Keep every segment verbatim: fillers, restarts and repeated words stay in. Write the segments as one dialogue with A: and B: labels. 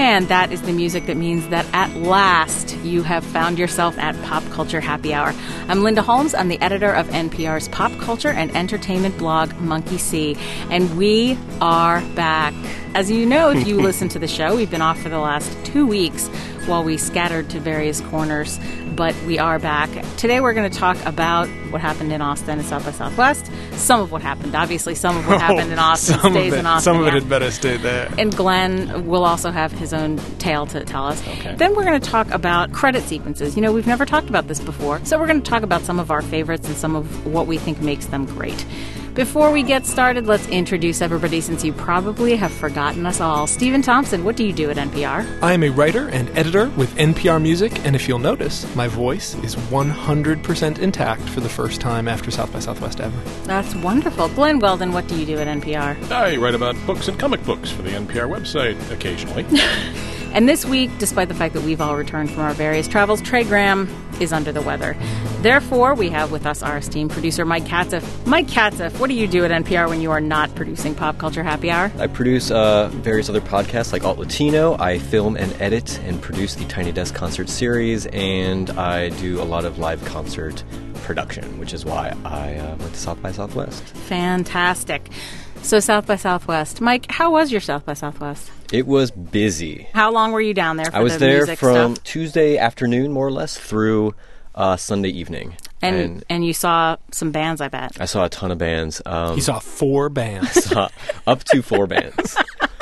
A: And that is the music that means that at last you have found yourself at Pop Culture Happy Hour. I'm Linda Holmes. I'm the editor of N P R's pop culture and entertainment blog, Monkey See. And we are back. As you know, if you listen to the show, we've been off for the last two weeks while we scattered to various corners, but we are back. Today we're going to talk about what happened in Austin at South by Southwest. Some of what happened. Obviously, some of what happened in Austin
B: some
A: stays
B: of it,
A: in Austin.
B: Some of
A: yeah.
B: it had better stay there.
A: And Glenn will also have his own tale to tell us.
C: Okay.
A: Then we're going to talk about credit sequences. You know, we've never talked about this before, so we're going to talk about some of our favorites and some of what we think makes them great. Before we get started, let's introduce everybody, since you probably have forgotten us all. Stephen Thompson, what do you do at N P R?
B: I am a writer and editor with N P R Music, and if you'll notice, my voice is one hundred percent intact for the first time after South by Southwest ever.
A: That's wonderful. Glenn Weldon, what do you do at N P R?
C: I write about books and comic books for the N P R website occasionally.
A: And this week, despite the fact that we've all returned from our various travels, Trey Graham is under the weather. Therefore, we have with us our esteemed producer, Mike Katzeff. Mike Katzeff, what do you do at N P R when you are not producing Pop Culture Happy Hour?
D: I produce uh, various other podcasts like Alt Latino. I film and edit and produce the Tiny Desk concert series, and I do a lot of live concert production, which is why I uh, went to South by Southwest.
A: Fantastic. So South by Southwest. Mike, how was your South by Southwest?
D: It was busy.
A: How long were you down there for
D: I was
A: the
D: there
A: music
D: from
A: stuff?
D: Tuesday afternoon, more or less, through uh, Sunday evening.
A: And,
D: and
A: and you saw some bands, I bet.
D: I saw a ton of bands. Um,
B: He saw four bands.
D: saw up to four bands.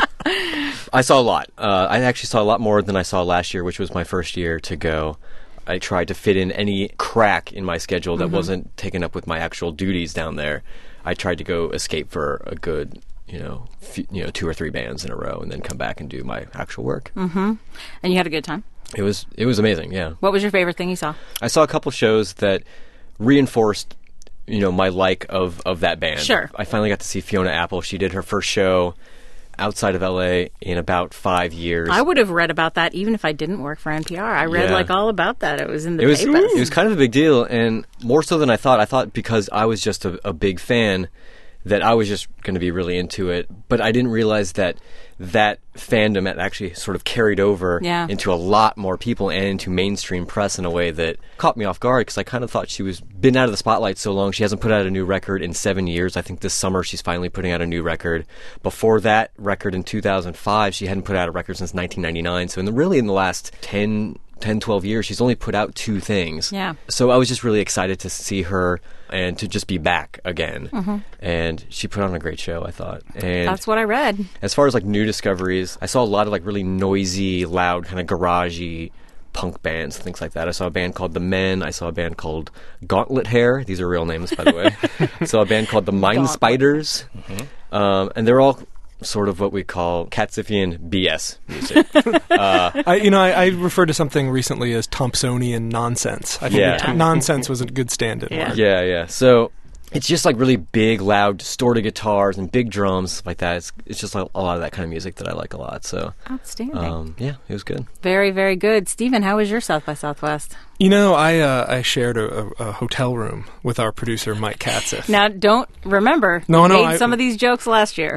D: I saw a lot. Uh, I actually saw a lot more than I saw last year, which was my first year to go. I tried to fit in any crack in my schedule that mm-hmm. wasn't taken up with my actual duties down there. I tried to go escape for a good, you know, few, you know, two or three bands in a row, and then come back and do my actual work.
A: Mm-hmm. And you had a good time?
D: It was it was amazing. Yeah.
A: What was your favorite thing you saw?
D: I saw a couple shows that reinforced, you know, my like of, of that band.
A: Sure.
D: I finally got to see Fiona Apple. She did her first show outside of L A in about five years.
A: I would have read about that even if I didn't work for N P R. I read
D: Yeah.
A: like all about that. It was in the
D: it was,
A: papers.
D: It was kind of a big deal, and more so than I thought. I thought because I was just a, a big fan that I was just going to be really into it, but I didn't realize that that fandom had actually sort of carried over
A: Yeah.
D: into a lot more people and into mainstream press in a way that caught me off guard, because I kind of thought she was been out of the spotlight so long. She hasn't put out a new record in seven years. I think this summer she's finally putting out a new record. Before that record in two thousand five, she hadn't put out a record since nineteen ninety-nine. So in the, really in the last ten, twelve years, she's only put out two things.
A: Yeah.
D: So I was just really excited to see her and to just be back again.
A: Mm-hmm.
D: And she put on a great show, I thought. And
A: That's what I read.
D: as far as like new discoveries, I saw a lot of like really noisy, loud, kind of garagey punk bands, things like that. I saw a band called The Men. I saw a band called Gauntlet Hair. These are real names, by the way. I saw a band called The Mind
A: Gauntlet.
D: Spiders. Mm-hmm. Um, and they're all sort of what we call Katziffian B S music. uh,
B: I, you know, I, I referred to something recently as Thompsonian nonsense. I think
D: Yeah.
B: t- nonsense was a good stand-in
A: Yeah.
B: word.
D: yeah, yeah. So it's just like really big, loud, distorted guitars and big drums like that. It's, it's just like a lot of that kind of music that I like a lot. So,
A: Outstanding.
D: um, yeah, it was good.
A: Very, very good. Stephen, how was your South by Southwest?
B: You know, I uh, I shared a, a, a hotel room with our producer, Mike Katzeff.
A: Now, don't remember,
B: No,
A: you
B: no,
A: made
B: I-
A: some of these jokes last year.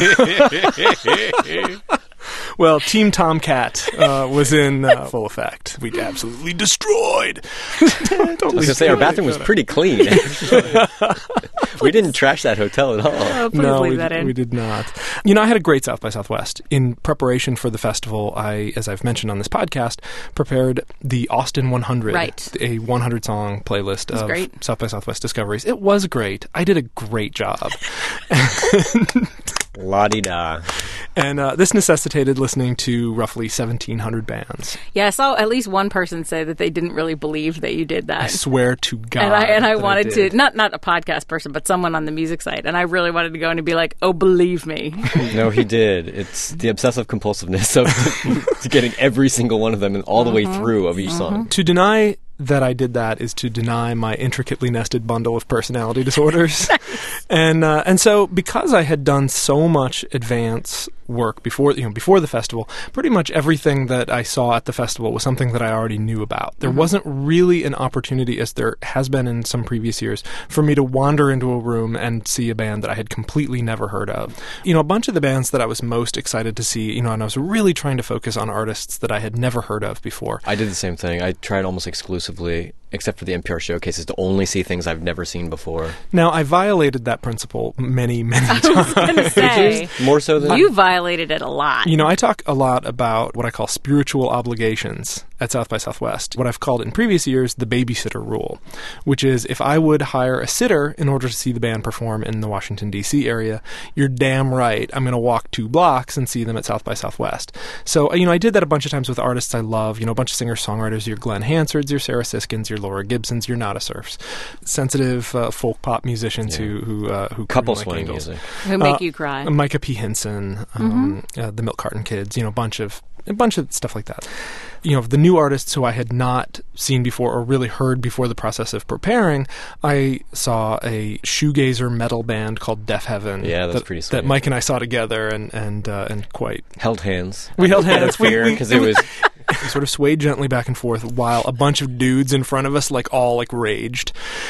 B: Well, Team Tomcat uh, was in uh, full effect. We absolutely destroyed.
D: I was going to say, our bathroom was pretty clean. We didn't trash that hotel at all.
A: Oh, please
B: no,
A: leave
B: we,
A: that in.
B: we did not. You know, I had a great South by Southwest. In preparation for the festival, I, as I've mentioned on this podcast, prepared the Austin one hundred,
A: Right.
B: a one hundred song playlist
A: was
B: of
A: great.
B: South by Southwest discoveries. It was great. I did a great job.
D: La-di-da.
B: And uh, this necessitated listening to roughly seventeen hundred bands.
A: Yeah, I saw at least one person say that they didn't really believe that you did that.
B: I swear to God.
A: and I and I
B: that
A: wanted
B: did.
A: to not not a podcast person, but someone on the music site, and I really wanted to go in and be like, "Oh, believe me."
D: No, he did. It's the obsessive compulsiveness of to getting every single one of them and all the way through of each song.
B: To deny that I did that is to deny my intricately nested bundle of personality disorders. and uh, and so because I had done so much advance work before you know before the festival, pretty much everything that I saw at the festival was something that I already knew about. There mm-hmm. wasn't really an opportunity, as there has been in some previous years, for me to wander into a room and see a band that I had completely never heard of. You know, a bunch of the bands that I was most excited to see, you know, and I was really trying to focus on artists that I had never heard of before.
D: I did the same thing. I tried almost exclusively, except for the N P R showcases, to only see things I've never seen before.
B: Now, I violated that principle many, many times.
A: I was going to say,
D: more so than
A: you violated it a lot.
B: You know, I talk a lot about what I call spiritual obligations at South by Southwest, what I've called in previous years the babysitter rule, which is if I would hire a sitter in order to see the band perform in the Washington, D C area, you're damn right I'm going to walk two blocks and see them at South by Southwest. So, you know, I did that a bunch of times with artists I love, you know, a bunch of singer-songwriters, your Glenn Hansards, your Sarah Siskins, your Laura Gibsons, your Nada Surfs, sensitive uh, folk pop musicians yeah. who who uh, who
D: couple swing music,
A: who make
B: uh,
A: you cry.
B: Micah P. Hinson, um,
A: mm-hmm.
B: uh, the Milk Carton Kids, you know, a bunch of a bunch of stuff like that. You know, the new artists who I had not seen before or really heard before the process of preparing, I saw a shoegazer metal band called Deaf Heaven.
D: Yeah, that's
B: that,
D: pretty sweet.
B: That Mike and I saw together and and uh, and quite
D: held hands.
B: We held hands.
D: Fear because it was.
B: We sort of swayed gently back and forth while a bunch of dudes in front of us, like all like raged,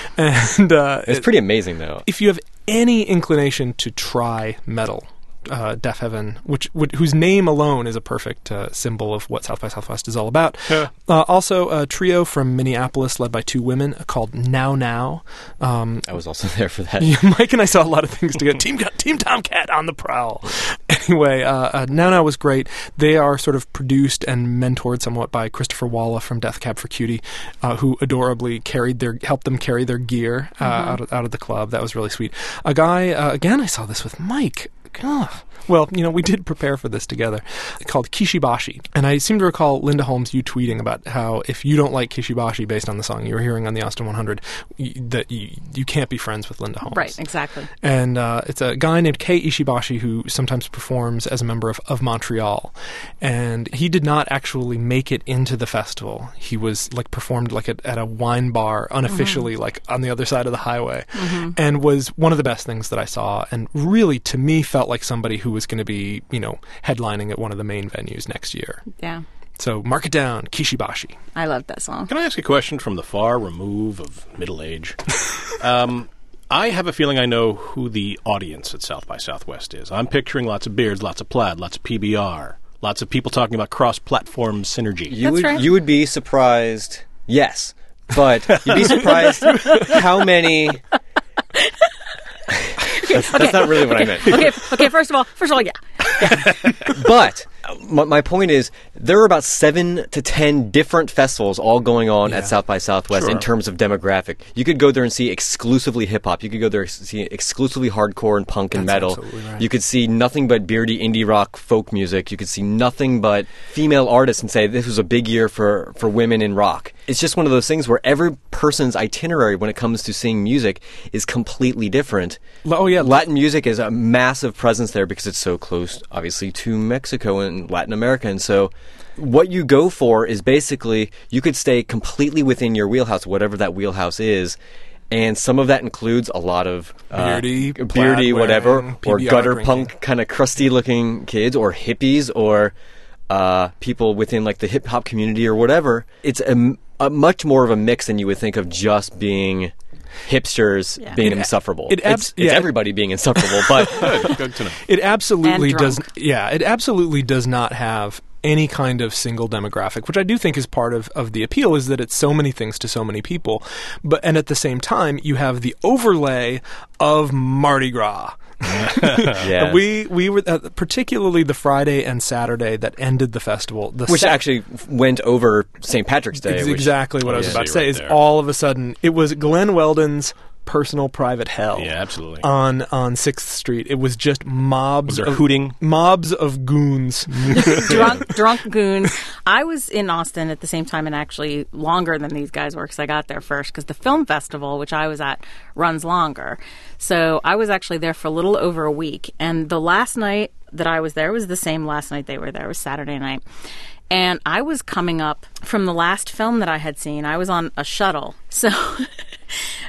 B: and uh,
D: it's pretty amazing though.
B: If you have any inclination to try metal. Uh, Deaf Heaven, which, which whose name alone is a perfect uh, symbol of what South by Southwest is all about. Yeah. Uh, also, a trio from Minneapolis led by two women called Now Now. Um,
D: I was also there for that.
B: Yeah, Mike and I saw a lot of things together. Team Team Tomcat on the prowl. Anyway, uh, uh, Now Now was great. They are sort of produced and mentored somewhat by Christopher Walla from Death Cab for Cutie, uh, who adorably carried their helped them carry their gear uh, mm-hmm. out of, out of the club. That was really sweet. A guy uh, again, I saw this with Mike. God. Well, you know, we did prepare for this together, called Kishibashi. And I seem to recall, Linda Holmes, you tweeting about how if you don't like Kishibashi based on the song you were hearing on the Austin one hundred, y- that you, you can't be friends with Linda Holmes.
A: Right, exactly.
B: And uh, it's a guy named Kei Ishibashi who sometimes performs as a member of, of Montreal. And he did not actually make it into the festival. He was, like, performed, like, at, at a wine bar, unofficially, mm-hmm. like, on the other side of the highway. Mm-hmm. And was one of the best things that I saw. And really, to me, felt like somebody who was going to be, you know, headlining at one of the main venues next year.
A: Yeah.
B: So mark it down, Kishibashi.
A: I love that song.
C: Can I ask a question from the far remove of middle age? um, I have a feeling I know who the audience at South by Southwest is. I'm picturing lots of beards, lots of plaid, lots of P B R, lots of people talking about cross-platform synergy.
D: You
A: That's
D: would,
A: right.
D: You would be surprised, yes, but you'd be surprised how many... That's,
A: okay.
D: that's not really what I meant.
A: okay, okay. First of all, first of all, yeah. yeah.
D: But my, my point is, there are about seven to ten different festivals all going on yeah. at South by Southwest
C: sure.
D: in terms of demographic. You could go there and see exclusively hip hop. You could go there and see exclusively hardcore and punk and
B: that's
D: metal.
B: Absolutely right.
D: You could see nothing but beardy indie rock folk music. You could see nothing but female artists and say this was a big year for, for women in rock. It's just one of those things where every person's itinerary when it comes to seeing music is completely different.
B: Oh yeah,
D: Latin music is a massive presence there because it's so close, obviously, to Mexico and Latin America. And so what you go for is basically you could stay completely within your wheelhouse, whatever that wheelhouse is. And some of that includes a lot of uh,
B: beardy,
D: beardy whatever,
B: wearing,
D: or
B: P B R
D: gutter
B: drinking.
D: punk kind of crusty-looking kids, or hippies, or uh, people within like the hip-hop community or whatever. It's a, a much more of a mix than you would think of just being... hipsters
A: yeah.
D: being
B: It,
D: insufferable.
B: It abs-
D: it's it's
B: yeah.
D: everybody being insufferable, but
C: Good, good to know.
B: It absolutely
A: And
B: does.
A: drunk.
B: Yeah, it absolutely does not have any kind of single demographic, which I do think is part of, of the appeal, is that it's so many things to so many people. But and at the same time, you have the overlay of Mardi Gras.
D: yeah.
B: We we were uh, particularly the Friday and Saturday that ended the festival, the
D: which
B: sa-
D: actually went over Saint Patrick's Day.
B: Ex-
D: which,
B: exactly what I was
C: yeah,
B: about to
C: you're
B: say.
C: right
B: Is
C: there.
B: all of a sudden it was Glenn Weldon's personal private hell.
C: Yeah, absolutely.
B: On on Sixth Street, it was just mobs
C: Was there
B: of
C: hooting?
B: mobs of goons.
A: drunk, drunk goons. I was in Austin at the same time, and actually longer than these guys were because I got there first. Because the film festival, which I was at, runs longer, so I was actually there for a little over a week. And the last night that I was there was the same last night they were there. It was Saturday night. And I was coming up from the last film that I had seen. I was on a shuttle. So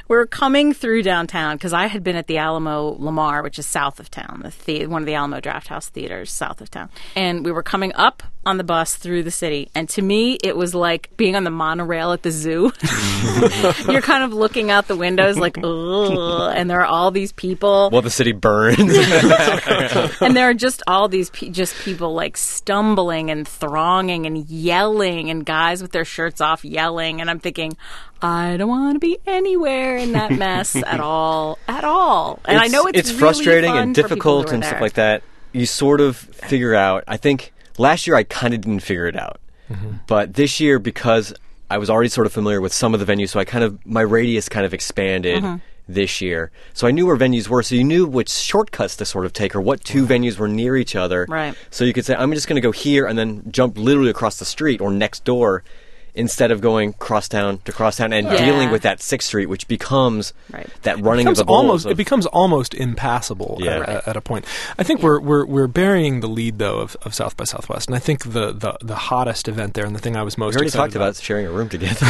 A: we were coming through downtown because I had been at the Alamo Lamar, which is south of town, the, the one of the Alamo Drafthouse theaters south of town. And we were coming up on the bus through the city. And to me, it was like being on the monorail at the zoo. You're kind of looking out the windows like, ugh, and there are all these people.
D: Well, the city burns.
A: And there are just all these pe- just people like stumbling and thronging and yelling, and guys with their shirts off yelling. And I'm thinking, I don't want to be anywhere in that mess at all, at all. And
D: it's,
A: I know it's,
D: it's
A: really
D: frustrating
A: fun
D: and
A: for people
D: difficult
A: who are
D: and
A: there.
D: stuff like that. You sort of figure out. I think last year I kind of didn't figure it out, mm-hmm. but this year, because I was already sort of familiar with some of the venues, so I kind of my radius kind of expanded. Mm-hmm. This year. So I knew where venues were, so you knew which shortcuts to sort of take or what two right. venues were near each other.
A: Right.
D: So you could say, I'm just going to go here and then jump literally across the street or next door instead of going crosstown to crosstown and
A: yeah.
D: dealing with that sixth Street, which becomes right. that running
B: of the
D: bulls.
B: Almost,
D: of,
B: it becomes almost impassable
D: yeah.
B: at, at, at a point. I think we're, we're we're burying the lead, though, of, of South by Southwest. And I think the, the, the hottest event there and the thing I was most
D: we already
B: excited
D: talked about, about sharing a room together.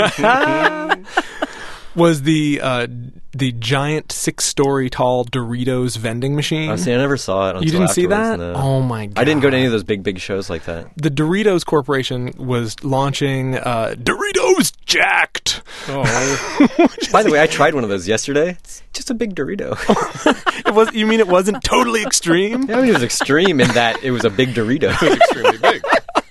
B: was the uh, the giant six-story tall Doritos vending machine.
D: Oh, see, I never saw it until
B: You didn't see that?
D: No.
B: Oh, my God.
D: I didn't go to any of those big, big shows like that.
B: The Doritos Corporation was launching uh, Doritos Jacked.
C: Oh.
D: By the way, I tried one of those yesterday. It's just a big Dorito.
B: It was. You mean it wasn't totally extreme?
D: Yeah, I mean, it was extreme in that it was a big Dorito.
C: It was extremely big.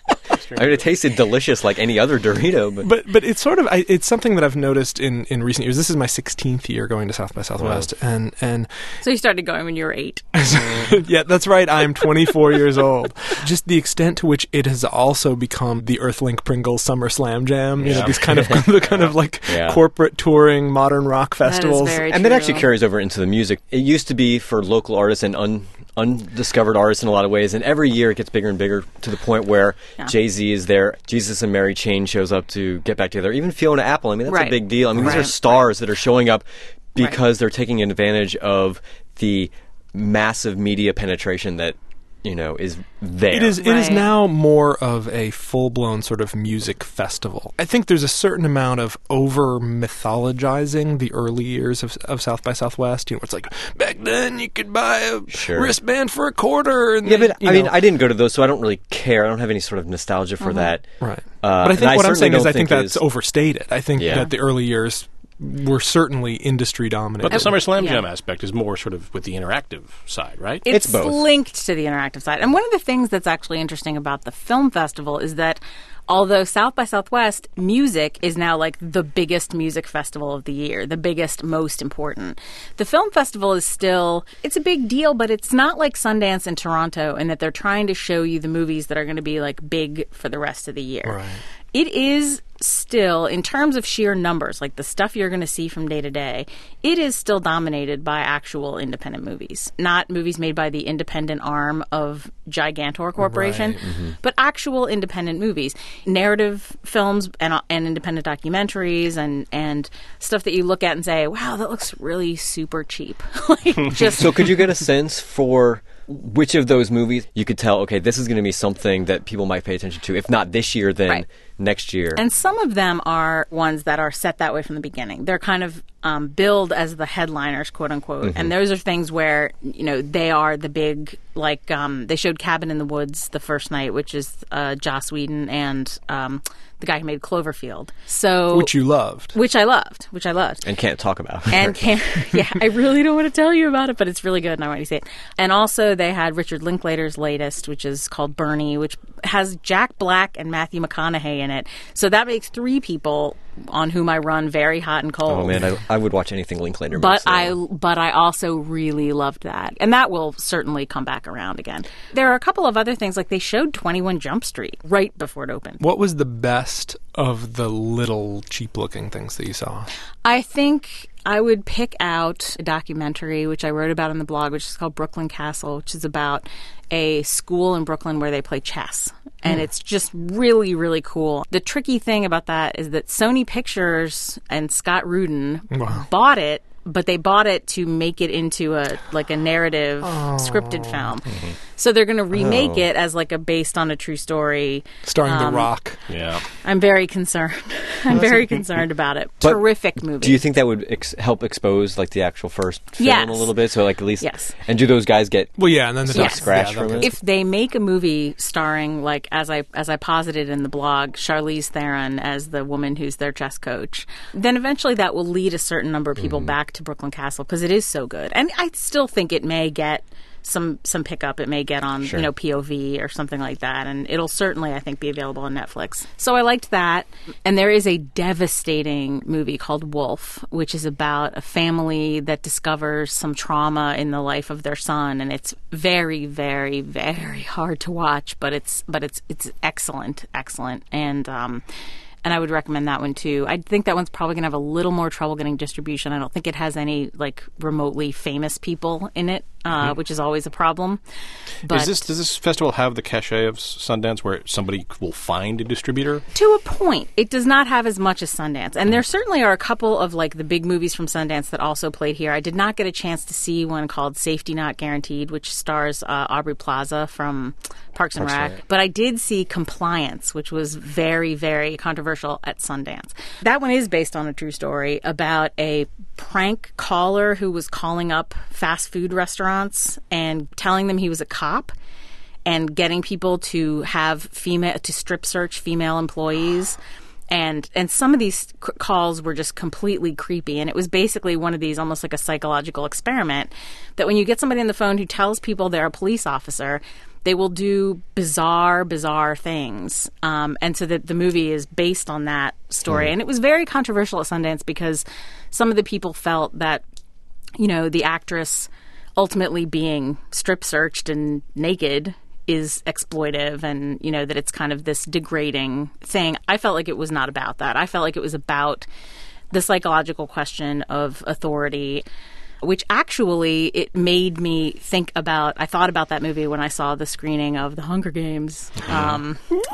D: I mean, it tasted delicious like any other Dorito, but
B: but, but it's sort of I, it's something that I've noticed in, in recent years. This is my sixteenth year going to South by Southwest, wow. and and
A: so you started going when you were eight.
B: Yeah, that's right. I'm twenty-four years old. Just the extent to which it has also become the Earthlink Pringles Summer Slam Jam. You
D: yeah.
B: know, these kind of the kind of like
D: yeah.
B: corporate touring modern rock festivals,
A: that is very
D: and
A: true.
D: that actually carries over into the music. It used to be for local artists and un. undiscovered artists in a lot of ways, and every year it gets bigger and bigger to the point where yeah. Jay-Z is there, Jesus and Mary Chain shows up to get back together, even Fiona Apple. I mean, that's
A: right.
D: a big deal. I mean,
A: right.
D: these are stars that are showing up because
A: right.
D: they're taking advantage of the massive media penetration that, you know, is there.
B: It is. It
A: right.
B: is now more of a full-blown sort of music festival. I think there's a certain amount of over-mythologizing the early years of, of South by Southwest. You know, it's like back then you could buy a
D: sure.
B: wristband for a quarter. And
D: yeah,
B: then,
D: but I
B: you
D: mean,
B: know.
D: I didn't go to those, so I don't really care. I don't have any sort of nostalgia for
A: mm-hmm.
D: that.
B: Right.
D: Uh,
B: but I think what
D: I
B: I'm saying is, I
D: think
B: think that's
D: is,
B: overstated. I think
D: yeah.
B: that the early years were certainly industry dominant.
C: But the Summer Slam
A: yeah.
C: Jam aspect is more sort of with the interactive side, right?
A: It's,
D: it's both.
A: linked to the interactive side. And one of the things that's actually interesting about the film festival is that although South by Southwest music is now like the biggest music festival of the year, the biggest, most important, the film festival is still, it's a big deal, but it's not like Sundance in Toronto in that they're trying to show you the movies that are going to be like big for the rest of the year.
B: Right.
A: It is still, in terms of sheer numbers, like the stuff you're going to see from day to day, it is still dominated by actual independent movies. Not movies made by the independent arm of Gigantor Corporation,
B: right. mm-hmm.
A: but actual independent movies. Narrative films and, and independent documentaries and, and stuff that you look at and say, wow, that looks really super cheap. like just
D: So could you get a sense for which of those movies you could tell, okay, this is going to be something that people might pay attention to, if not this year, then
A: right.
D: next year?
A: And some of them are ones that are set that way from the beginning. They're kind of um, billed as the headliners, quote unquote. Mm-hmm. And those are things where, you know, they are the big, like, um, they showed Cabin in the Woods the first night, which is uh, Joss Whedon and um, the guy who made Cloverfield. So
B: Which you loved.
A: Which I loved. Which I loved.
D: And can't talk about.
A: And can't, yeah, I really don't want to tell you about it, but it's really good and I want you to see it. And also they had Richard Linklater's latest, which is called Bernie, which has Jack Black and Matthew McConaughey in it. So that makes three people on whom I run very hot and cold.
D: Oh man, I, I would watch anything Linklater makes.
A: But
D: So.
A: I, but I also really loved that, and that will certainly come back around again. There are a couple of other things, like they showed twenty-one Jump Street right before it opened.
B: What was the best of the little cheap-looking things that you saw?
A: I think I would pick out a documentary, which I wrote about in the blog, which is called Brooklyn Castle, which is about a school in Brooklyn where they play chess. And mm. it's just really, really cool. The tricky thing about that is that Sony Pictures and Scott Rudin
B: wow.
A: bought it, but they bought it to make it into a like a narrative
B: oh.
A: scripted film.
B: Mm-hmm.
A: So they're going to remake
D: Oh.
A: it as like a based on a true story.
B: Starring
A: Um,
B: The Rock.
C: Yeah.
A: I'm very concerned. I'm very concerned about it.
D: But
A: Terrific movie.
D: Do you think that would ex- help expose like the actual first film
A: Yes.
D: a little bit? So like at least
A: Yes.
D: And do those guys get
B: Well, yeah, and then the
A: Yes.
D: scratch
B: yeah,
D: from
B: they'll
D: it?
B: get-
A: If they make a movie starring, like as I as I posited in the blog, Charlize Theron as the woman who's their chess coach, then eventually that will lead a certain number of people back to Brooklyn Castle because it is so good. And I still think it may get some some pickup. It may get on
D: Sure.
A: you know P O V or something like that, and it'll certainly I think be available on Netflix. So I liked that. And there is a devastating movie called Wolf, which is about a family that discovers some trauma in the life of their son, and it's very, very, very hard to watch, but it's but it's it's excellent, excellent, and um, and I would recommend that one too. I think that one's probably going to have a little more trouble getting distribution. I don't think it has any like remotely famous people in it, uh, which is always a problem. But
C: Is this does this festival have the cachet of Sundance where somebody will find a distributor?
A: to a point, it does not have as much as Sundance. And there certainly are a couple of like the big movies from Sundance that also played here. I did not get a chance to see one called Safety Not Guaranteed, which stars uh, Aubrey Plaza from Parks and
D: Parks and
A: Rec.
D: Rec.
A: But I did see Compliance, which was very, very controversial at Sundance. That one is based on a true story about a prank caller who was calling up fast food restaurants and telling them he was a cop and getting people to have female to strip search female employees. And and some of these c- calls were just completely creepy. And it was basically one of these, almost like a psychological experiment, that when you get somebody on the phone who tells people they're a police officer, they will do bizarre, bizarre things. Um, and so the, the movie is based on that story. And it was very controversial at Sundance because some of the people felt that, you know, the actress ultimately being strip searched and naked is exploitive, and you know that it's kind of this degrading thing. I felt like it was not about that. I felt like it was about the psychological question of authority, which actually it made me think about. I thought about that movie when I saw the screening of The Hunger Games um,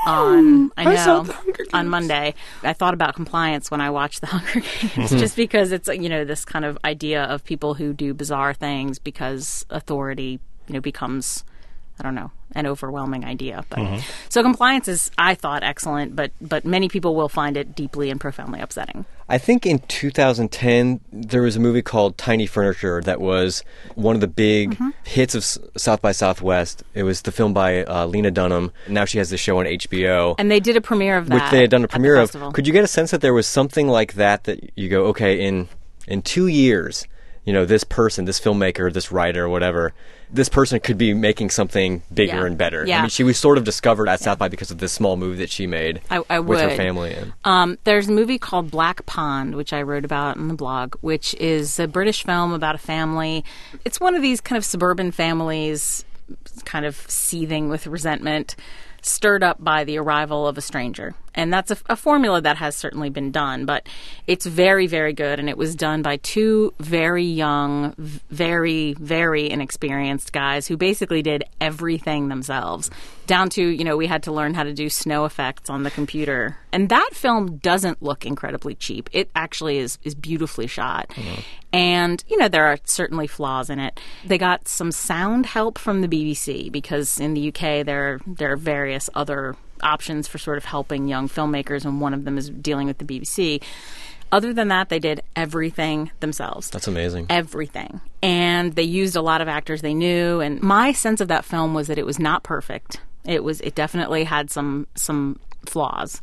A: on I know
B: I saw The Hunger
A: on
B: Games.
A: Monday. I thought about Compliance when I watched The Hunger Games, just because it's you know this kind of idea of people who do bizarre things because authority you know becomes, I don't know, an overwhelming idea. But so Compliance is, I thought, excellent, but but many people will find it deeply and profoundly upsetting.
D: I think in two thousand ten there was a movie called Tiny Furniture that was one of the big
A: Mm-hmm.
D: hits of S- South by Southwest. It was the film by uh, Lena Dunham. Now she has the show on H B O.
A: And they did a premiere of that,
D: which they had done a
A: at the
D: premiere of.
A: festival.
D: Could you get a sense that there was something like that that you go, okay, in in two years, you know, this person, this filmmaker, this writer, whatever, this person could be making something bigger
A: Yeah.
D: and better.
A: Yeah.
D: I mean, she was sort of discovered at South by because of this small movie that she made
A: I, I
D: with her
A: would.
D: family. And
A: Um, there's a movie called Black Pond, which I wrote about in the blog, which is a British film about a family. It's one of these kind of suburban families, kind of seething with resentment, stirred up by the arrival of a stranger. And that's a, a formula that has certainly been done, but it's very, very good. And it was done by two very young, v- very, very inexperienced guys who basically did everything themselves, down to, you know, we had to learn how to do snow effects on the computer. And that film doesn't look incredibly cheap. It actually is, is beautifully shot. And, you know, there are certainly flaws in it. They got some sound help from the B B C because in the U K there, there are various other options for sort of helping young filmmakers, and one of them is dealing with the B B C. Other than that, they did everything themselves.
D: that's amazing.
A: Everything. And they used a lot of actors they knew. And my sense of that film was that it was not perfect. It was. It definitely had some some flaws.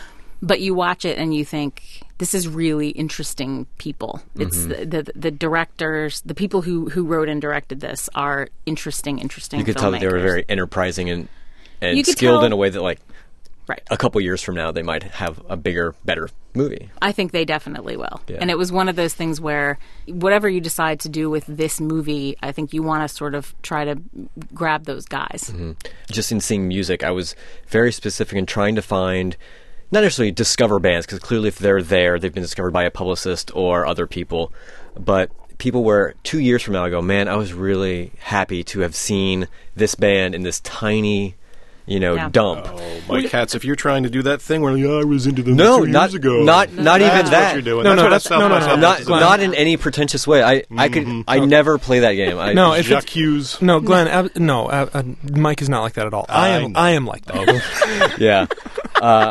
A: But you watch it and you think, this is really interesting people. It's the, the the directors, the people who, who wrote and directed this are interesting, interesting
D: You could tell that they were
A: filmmakers.
D: very enterprising and, and
A: You could
D: skilled
A: tell-
D: in a way that, like,
A: Right.
D: a couple years from now, they might have a bigger, better movie.
A: I think they definitely will.
D: Yeah.
A: And it was one of those things where whatever you decide to do with this movie, I think you want to sort of try to grab those guys.
D: Just in seeing music, I was very specific in trying to find, not necessarily discover bands, because clearly if they're there, they've been discovered by a publicist or other people, but people where two years from now I go, man, I was really happy to have seen this band in this tiny you know,
A: Yeah.
D: dump.
C: Oh, Mike Katz, if you're trying to do that thing where like, oh, I was into them
D: No,
C: two
D: not
C: years ago.
D: not not even
C: That's
D: that.
C: what you're doing.
B: No,
C: that's
B: no,
C: what
B: that's-
C: South
B: no, no,
C: by
B: no,
C: Southwest
D: Not
C: is
B: Glenn.
C: about.
D: not in any pretentious way. I I could I never play that game. I,
B: No, if it's
C: Jacques Hughes.
B: no, Glenn. ab- no, uh, uh, Mike is not like that at all. I,
C: I
B: am.
C: know.
B: I am like that.
D: yeah. Uh,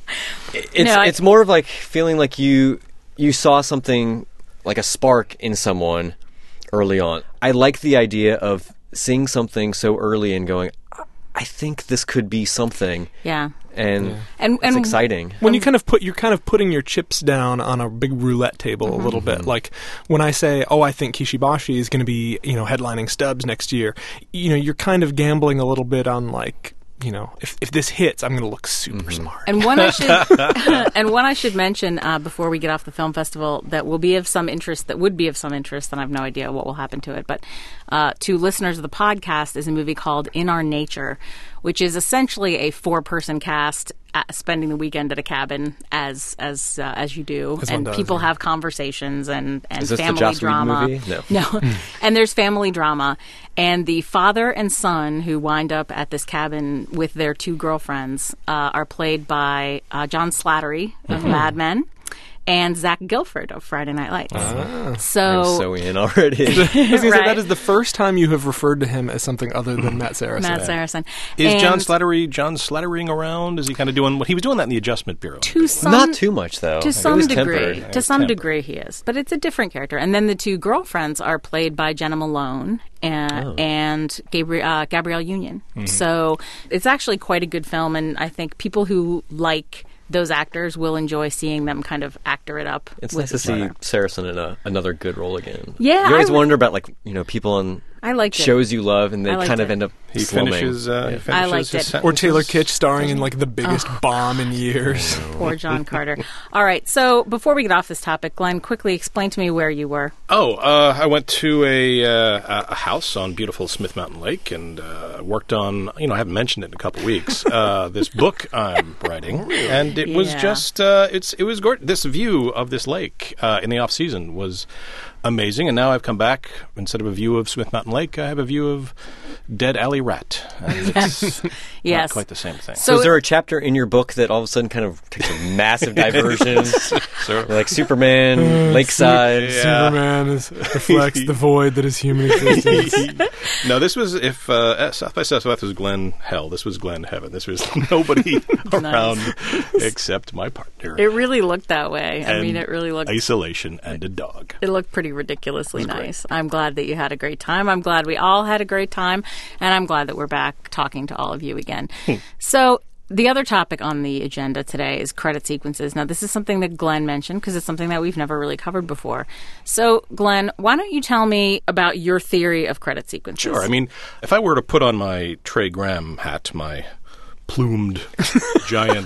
D: it's
A: No, I-
D: it's more of like feeling like you you saw something like a spark in someone early on. I like the idea of seeing something so early and going, I think this could be something,
A: Yeah.
D: and
A: And
D: it's
A: and
D: exciting.
B: When you kind of put, you're kind of putting your chips down on a big roulette table a little bit. Like when I say, "Oh, I think Kishibashi is going to be, you know, headlining Stubbs next year," you know, you're kind of gambling a little bit on like, you know, if if this hits, I'm going to look super smart.
A: And one I should and one I should mention uh, before we get off the film festival that will be of some interest, that would be of some interest, and I have no idea what will happen to it, but uh, to listeners of the podcast is a movie called In Our Nature, which is essentially a four-person cast uh, spending the weekend at a cabin, as as uh, as you do,
B: As one
A: and
B: does,
A: people
B: yeah.
A: have conversations and and
D: Is this the
A: family
D: Joss Whedon
A: drama.
D: movie? No.
A: No. And there's family drama. And the father and son who wind up at this cabin with their two girlfriends uh, are played by uh, John Slattery of Mad Men and Zach Gilford of Friday Night Lights.
D: I'm
A: So,
D: so in already.
B: I was gonna say,
A: Right.
B: that is the first time you have referred to him as something other than Matt Saracen.
A: Matt Saracen.
C: Is
A: and
C: John Slattery John Slattering around? Is he kind of doing what he was doing that in the Adjustment Bureau?
A: to some,
D: Not too much though.
A: To
D: It
A: some
D: was
A: degree.
D: tempered.
A: To some
C: tempered.
A: degree he is. But it's a different character. And then the two girlfriends are played by Jenna Malone and,
D: Oh.
A: and Gabriel, uh, Gabrielle Union.
C: Mm-hmm.
A: So it's actually quite a good film. And I think people who like those actors will enjoy seeing them kind of actor it up.
D: It's
A: with
D: nice to
A: each
D: see
A: other.
D: Saracen in a, another good role again.
A: Yeah,
D: you always
A: I-
D: wonder about like you know people on
A: I liked it.
D: shows you love, and they
A: I liked
D: kind of
A: it.
D: end up
C: He
D: slumming.
C: finishes. Uh, he
A: I
C: finishes
A: liked
C: his
A: it.
C: sentences.
B: Or Taylor Kitsch starring in like the biggest bomb in years.
A: Poor John Carter. All right. So before we get off this topic, Glenn, quickly explain to me where you were.
C: Oh, uh, I went to a uh, a house on beautiful Smith Mountain Lake and uh, worked on. You know, I haven't mentioned it in a couple weeks. Uh, this book I'm writing, and it was
A: Yeah.
C: just uh, it's it was gorgeous. This view of this lake uh, in the off season was amazing, and now I've come back. Instead of a view of Smith Mountain Lake, I have a view of Dead Alley Rat. And it's
A: Yes.
C: not quite the same thing.
D: So,
A: So
D: is there a chapter in your book that all of a sudden kind of takes a massive diversion, like Superman, Lakeside?
C: Yeah.
B: Superman is, reflects the void that is human existence.
C: No, this was if uh, at South by Southwest was Glen Hell. This was Glen Heaven. This was nobody around except my partner.
A: It really looked that way. I
C: And
A: mean, it really looked.
C: isolation and a dog.
A: It looked pretty ridiculously
C: great.
A: nice. I'm glad that you had a great time. I'm glad we all had a great time, and I'm glad that we're back talking to all of you again. So. The other topic on the agenda today is credit sequences. Now, this is something that Glenn mentioned because it's something that we've never really covered before. So, Glenn, why don't you tell me about your theory of credit sequences?
C: Sure. I mean, if I were to put on my Trey Graham hat, my plumed giant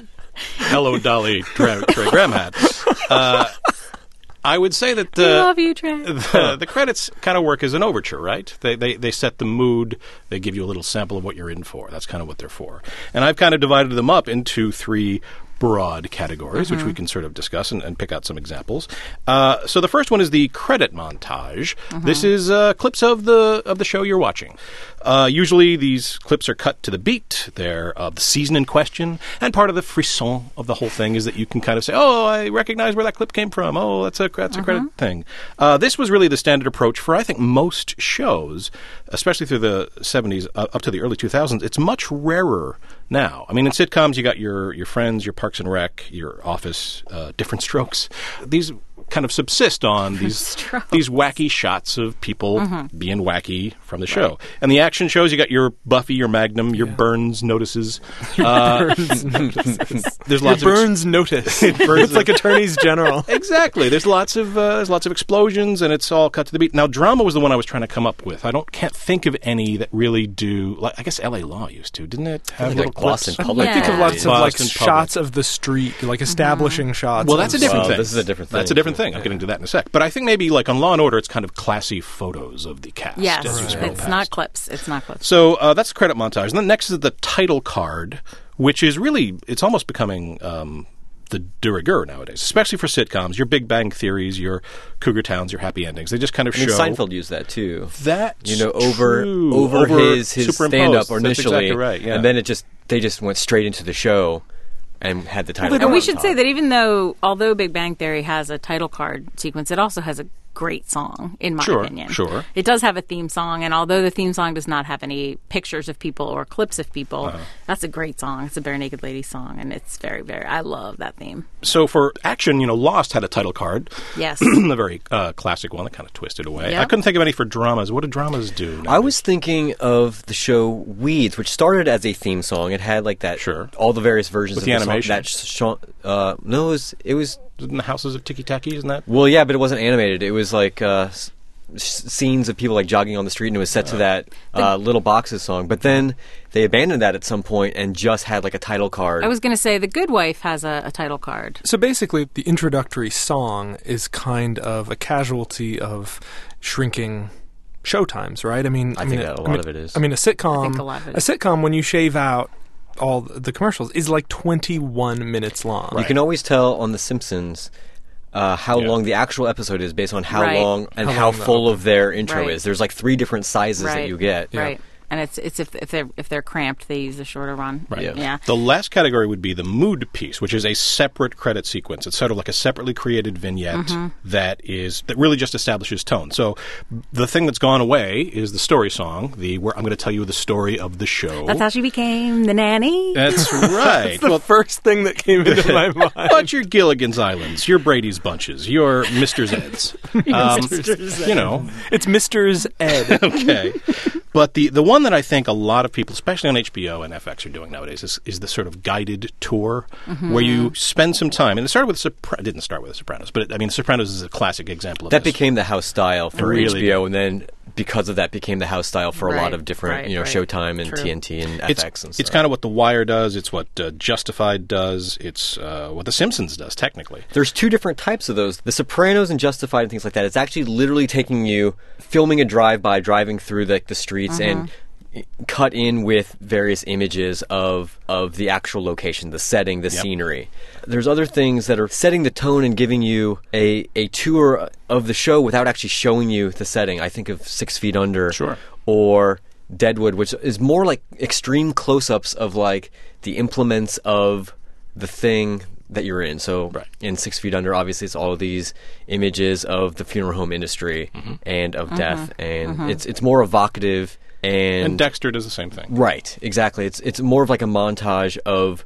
C: Hello Dolly Trey, Trey Graham hat, uh, I would say that
A: I
C: the
A: love you, Trey.
C: the, the credits kind of work as an overture, right? They, they they set the mood. They give you a little sample of what you're in for. That's kind of what they're for. And I've kind of divided them up into three broad categories, which we can sort of discuss and, and pick out some examples. Uh, so the first one is the credit montage. This is uh, clips of the of the show you're watching. Uh, usually these clips are cut to the beat. They're of the season in question, and part of the frisson of the whole thing is that you can kind of say, "Oh, I recognize where that clip came from. Oh, that's a that's a credit thing." Uh, this was really the standard approach for I think most shows, especially through the seventies uh, up to the early two thousands. It's much rarer now. I mean, in sitcoms, you got your your Friends, your Parks and Rec, your Office, uh, Different Strokes. These kind of subsist on these
A: Strokes.
C: these wacky shots of people being wacky from the show. And the action shows, you got your Buffy, your Magnum, your Burns notices. Uh, there's
B: Your
C: lots of
B: Burns notice. It's like attorneys general.
C: Exactly. There's lots of uh, there's lots of explosions, and it's all cut to the beat. Now, drama was the one I was trying to come up with. I don't can't think of any that really do. Like I guess L A Law used to, didn't it? Have
D: Like
C: little
D: Boston
C: clips?
D: Public.
A: Yeah.
B: Think of lots of like
C: Boston Public.
B: shots of the street, like establishing shots.
C: Well, that's a
B: of-
C: different
D: Well,
C: thing.
D: this is a different thing.
C: That's a different thing. I'll get into that in a sec. But I think maybe like on Law and Order, it's kind of classy photos of the cast.
A: Yes,
C: as you scroll
A: it's
C: past.
A: not clips. It's not clips.
C: So uh, that's the credit montage. And then next is the title card, which is really, it's almost becoming um, the de rigueur nowadays, especially for sitcoms. Your Big Bang Theories, your Cougar Towns, your Happy Endings. They just kind of
D: I mean,
C: show.
D: Seinfeld used that too.
C: That's
D: you know, over
C: true.
D: over,
C: over
D: his his stand up initially,
C: That's exactly right, yeah.
D: and then it just they just went straight into the show and had the title.
A: And
D: card
A: we
D: on
A: should
D: top.
A: say that even though, although Big Bang Theory has a title card sequence, it also has a great song, in my
C: Sure,
A: opinion.
C: sure.
A: It does have a theme song, and although the theme song does not have any pictures of people or clips of people,
C: Uh-huh.
A: that's a great song. It's a Bare Naked Ladies song, and it's very, very, I love that theme.
C: So for action, you know, Lost had a title card.
A: Yes.
C: a very uh, classic one that kind of twisted away.
A: Yep.
C: I couldn't think of any for dramas. What do dramas do now?
D: I was thinking of the show Weeds, which started as a theme song. It had like that,
C: Sure.
D: all the various versions
C: With
D: of
C: the
D: the song.
C: animation?
D: That sh- uh, no, it was, it was
C: in the Houses of Tiki Taki, isn't that?
D: well, yeah, but it wasn't animated. It was like uh, s- s- scenes of people like jogging on the street, and it was set to that uh, Little Boxes song. But then they abandoned that at some point and just had like a title card.
A: I was going to say The Good Wife has a, a title card.
B: So basically, the introductory song is kind of a casualty of shrinking showtimes, right? I mean,
D: I
B: mean,
D: think that a
B: I
D: lot
B: mean-
D: of it is.
B: I mean, a sitcom,
A: I think a lot of it is.
B: sitcom when you shave out all the commercials is like twenty-one minutes long.
D: You can always tell on The Simpsons uh, how
C: Yeah.
D: long the actual episode is based on how
A: Right.
D: long and
B: How
D: how,
B: long the
D: full
B: open-
D: of their intro
A: Right.
D: is. There's like three different sizes
A: Right.
D: that you get.
A: Right. And it's it's if if they're if they're cramped, they use the shorter run.
C: Right.
D: Yeah.
A: Yeah.
C: The last category would be the mood piece, which is a separate credit sequence. It's sort of like a separately created vignette
A: Mm-hmm.
C: that is that really just establishes tone. So the thing that's gone away is the story song. The where I'm going to tell you the story of the show.
A: That's how she became the nanny.
C: That's right.
B: It's the first thing that came into my mind.
C: But your Gilligan's Islands, your Brady's Bunches, your Mister Zeds. Um, you know,
B: It's Mister's Ed.
C: okay. But the, the one that I think a lot of people, especially on H B O and F X, are doing nowadays is, is the sort of guided tour
A: Mm-hmm.
C: where you spend some time. And it started with Sopra- it didn't start with The Sopranos, but it, I mean, The Sopranos is a classic example of
D: That
C: this.
D: became the house style for
C: Really
D: H B O, and then because of that became the house style for a
A: Right,
D: lot of different,
A: right,
D: you know,
A: right.
D: Showtime and
A: True.
D: T N T and
C: it's,
D: F X and
C: it's
D: stuff.
C: kind of what The Wire does. It's what uh, Justified does. It's uh, what The Simpsons does, technically.
D: There's two different types of those. The Sopranos and Justified and things like that. It's actually literally taking you, filming a drive-by, driving through the, the streets, and cut in with various images of of the actual location, the setting, the
C: Yep.
D: scenery. There's other things that are setting the tone and giving you a, a tour of the show without actually showing you the setting. I think of Six Feet Under
C: Sure.
D: or Deadwood, which is more like extreme close-ups of like the implements of the thing that you're in. So
C: Right.
D: in Six Feet Under, obviously, it's all of these images of the funeral home industry and of death, and it's it's more evocative and,
C: And Dexter does the same thing.
D: right, exactly. It's it's more of like a montage of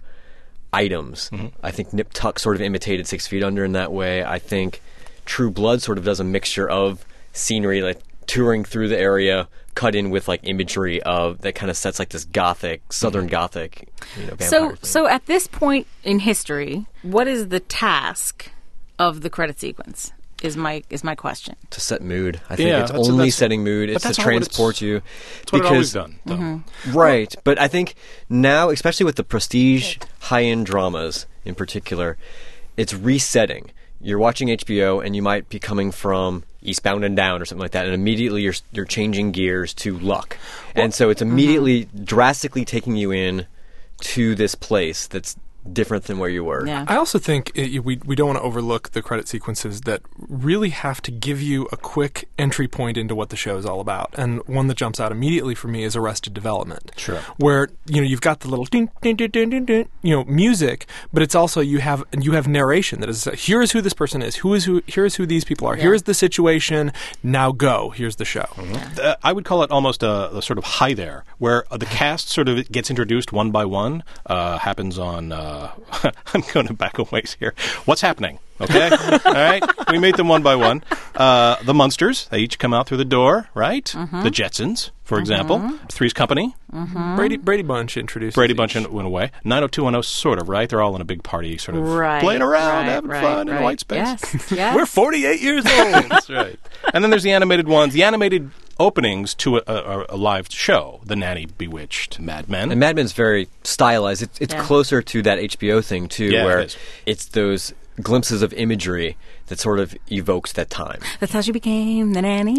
D: items. I think Nip Tuck sort of imitated Six Feet Under in that way. I think True Blood sort of does a mixture of scenery, like touring through the area, cut in with like imagery of that kind of sets like this gothic, southern gothic, you know, vampire
A: So,
D: thing.
A: so at this point in history, what is the task of the credit sequence? Is my is my question.
D: to set mood. I think
C: Yeah,
D: it's
C: that's-
D: only
C: that's-
D: setting mood.
C: but
D: It's to
C: that's not what it's-
D: transport you.
C: That's what it always done. though.
D: Right, but I think now, especially with the prestige high-end dramas in particular, it's resetting. You're watching H B O, and you might be coming from Eastbound and Down or something like that, and immediately you're you're changing gears to Luck, and so it's immediately drastically taking you in to this place that's different than where you were.
A: Yeah.
B: I also think it, we we don't want to overlook the credit sequences that really have to give you a quick entry point into what the show is all about. And one that jumps out immediately for me is Arrested Development.
C: Sure.
B: Where you know you've got the little ding ding ding ding ding, ding you know music, but it's also you have you have narration that is here is who this person is, who is who here is who these people are, here is the situation. Now go. Here's the show.
C: Uh, I would call it almost a, a sort of hi there, where uh, the cast sort of gets introduced one by one. Uh, happens on. Uh, I'm going to back a ways here. What's happening? Okay, all right. We meet them one by one. Uh, the Munsters. They each come out through the door, right? The Jetsons, for example. Three's Company.
B: Brady Brady Bunch introduced
C: Brady Bunch in- went away. nine oh two one oh, sort of, right? They're all in a big party, sort of
A: Right.
C: playing around,
A: right,
C: having
A: right,
C: fun in
A: right.
C: a white space.
A: Yes. yes.
B: We're forty-eight years old.
C: That's right. And then there's the animated ones, the animated openings to a, a, a live show. The Nanny, Bewitched, Mad Men.
D: And Mad Men's very stylized. It's, it's
A: Yeah.
D: closer to that H B O thing too,
C: Yeah, it
D: where
C: is.
D: it's those glimpses of imagery that sort of evokes that time.
A: That's how she became the nanny.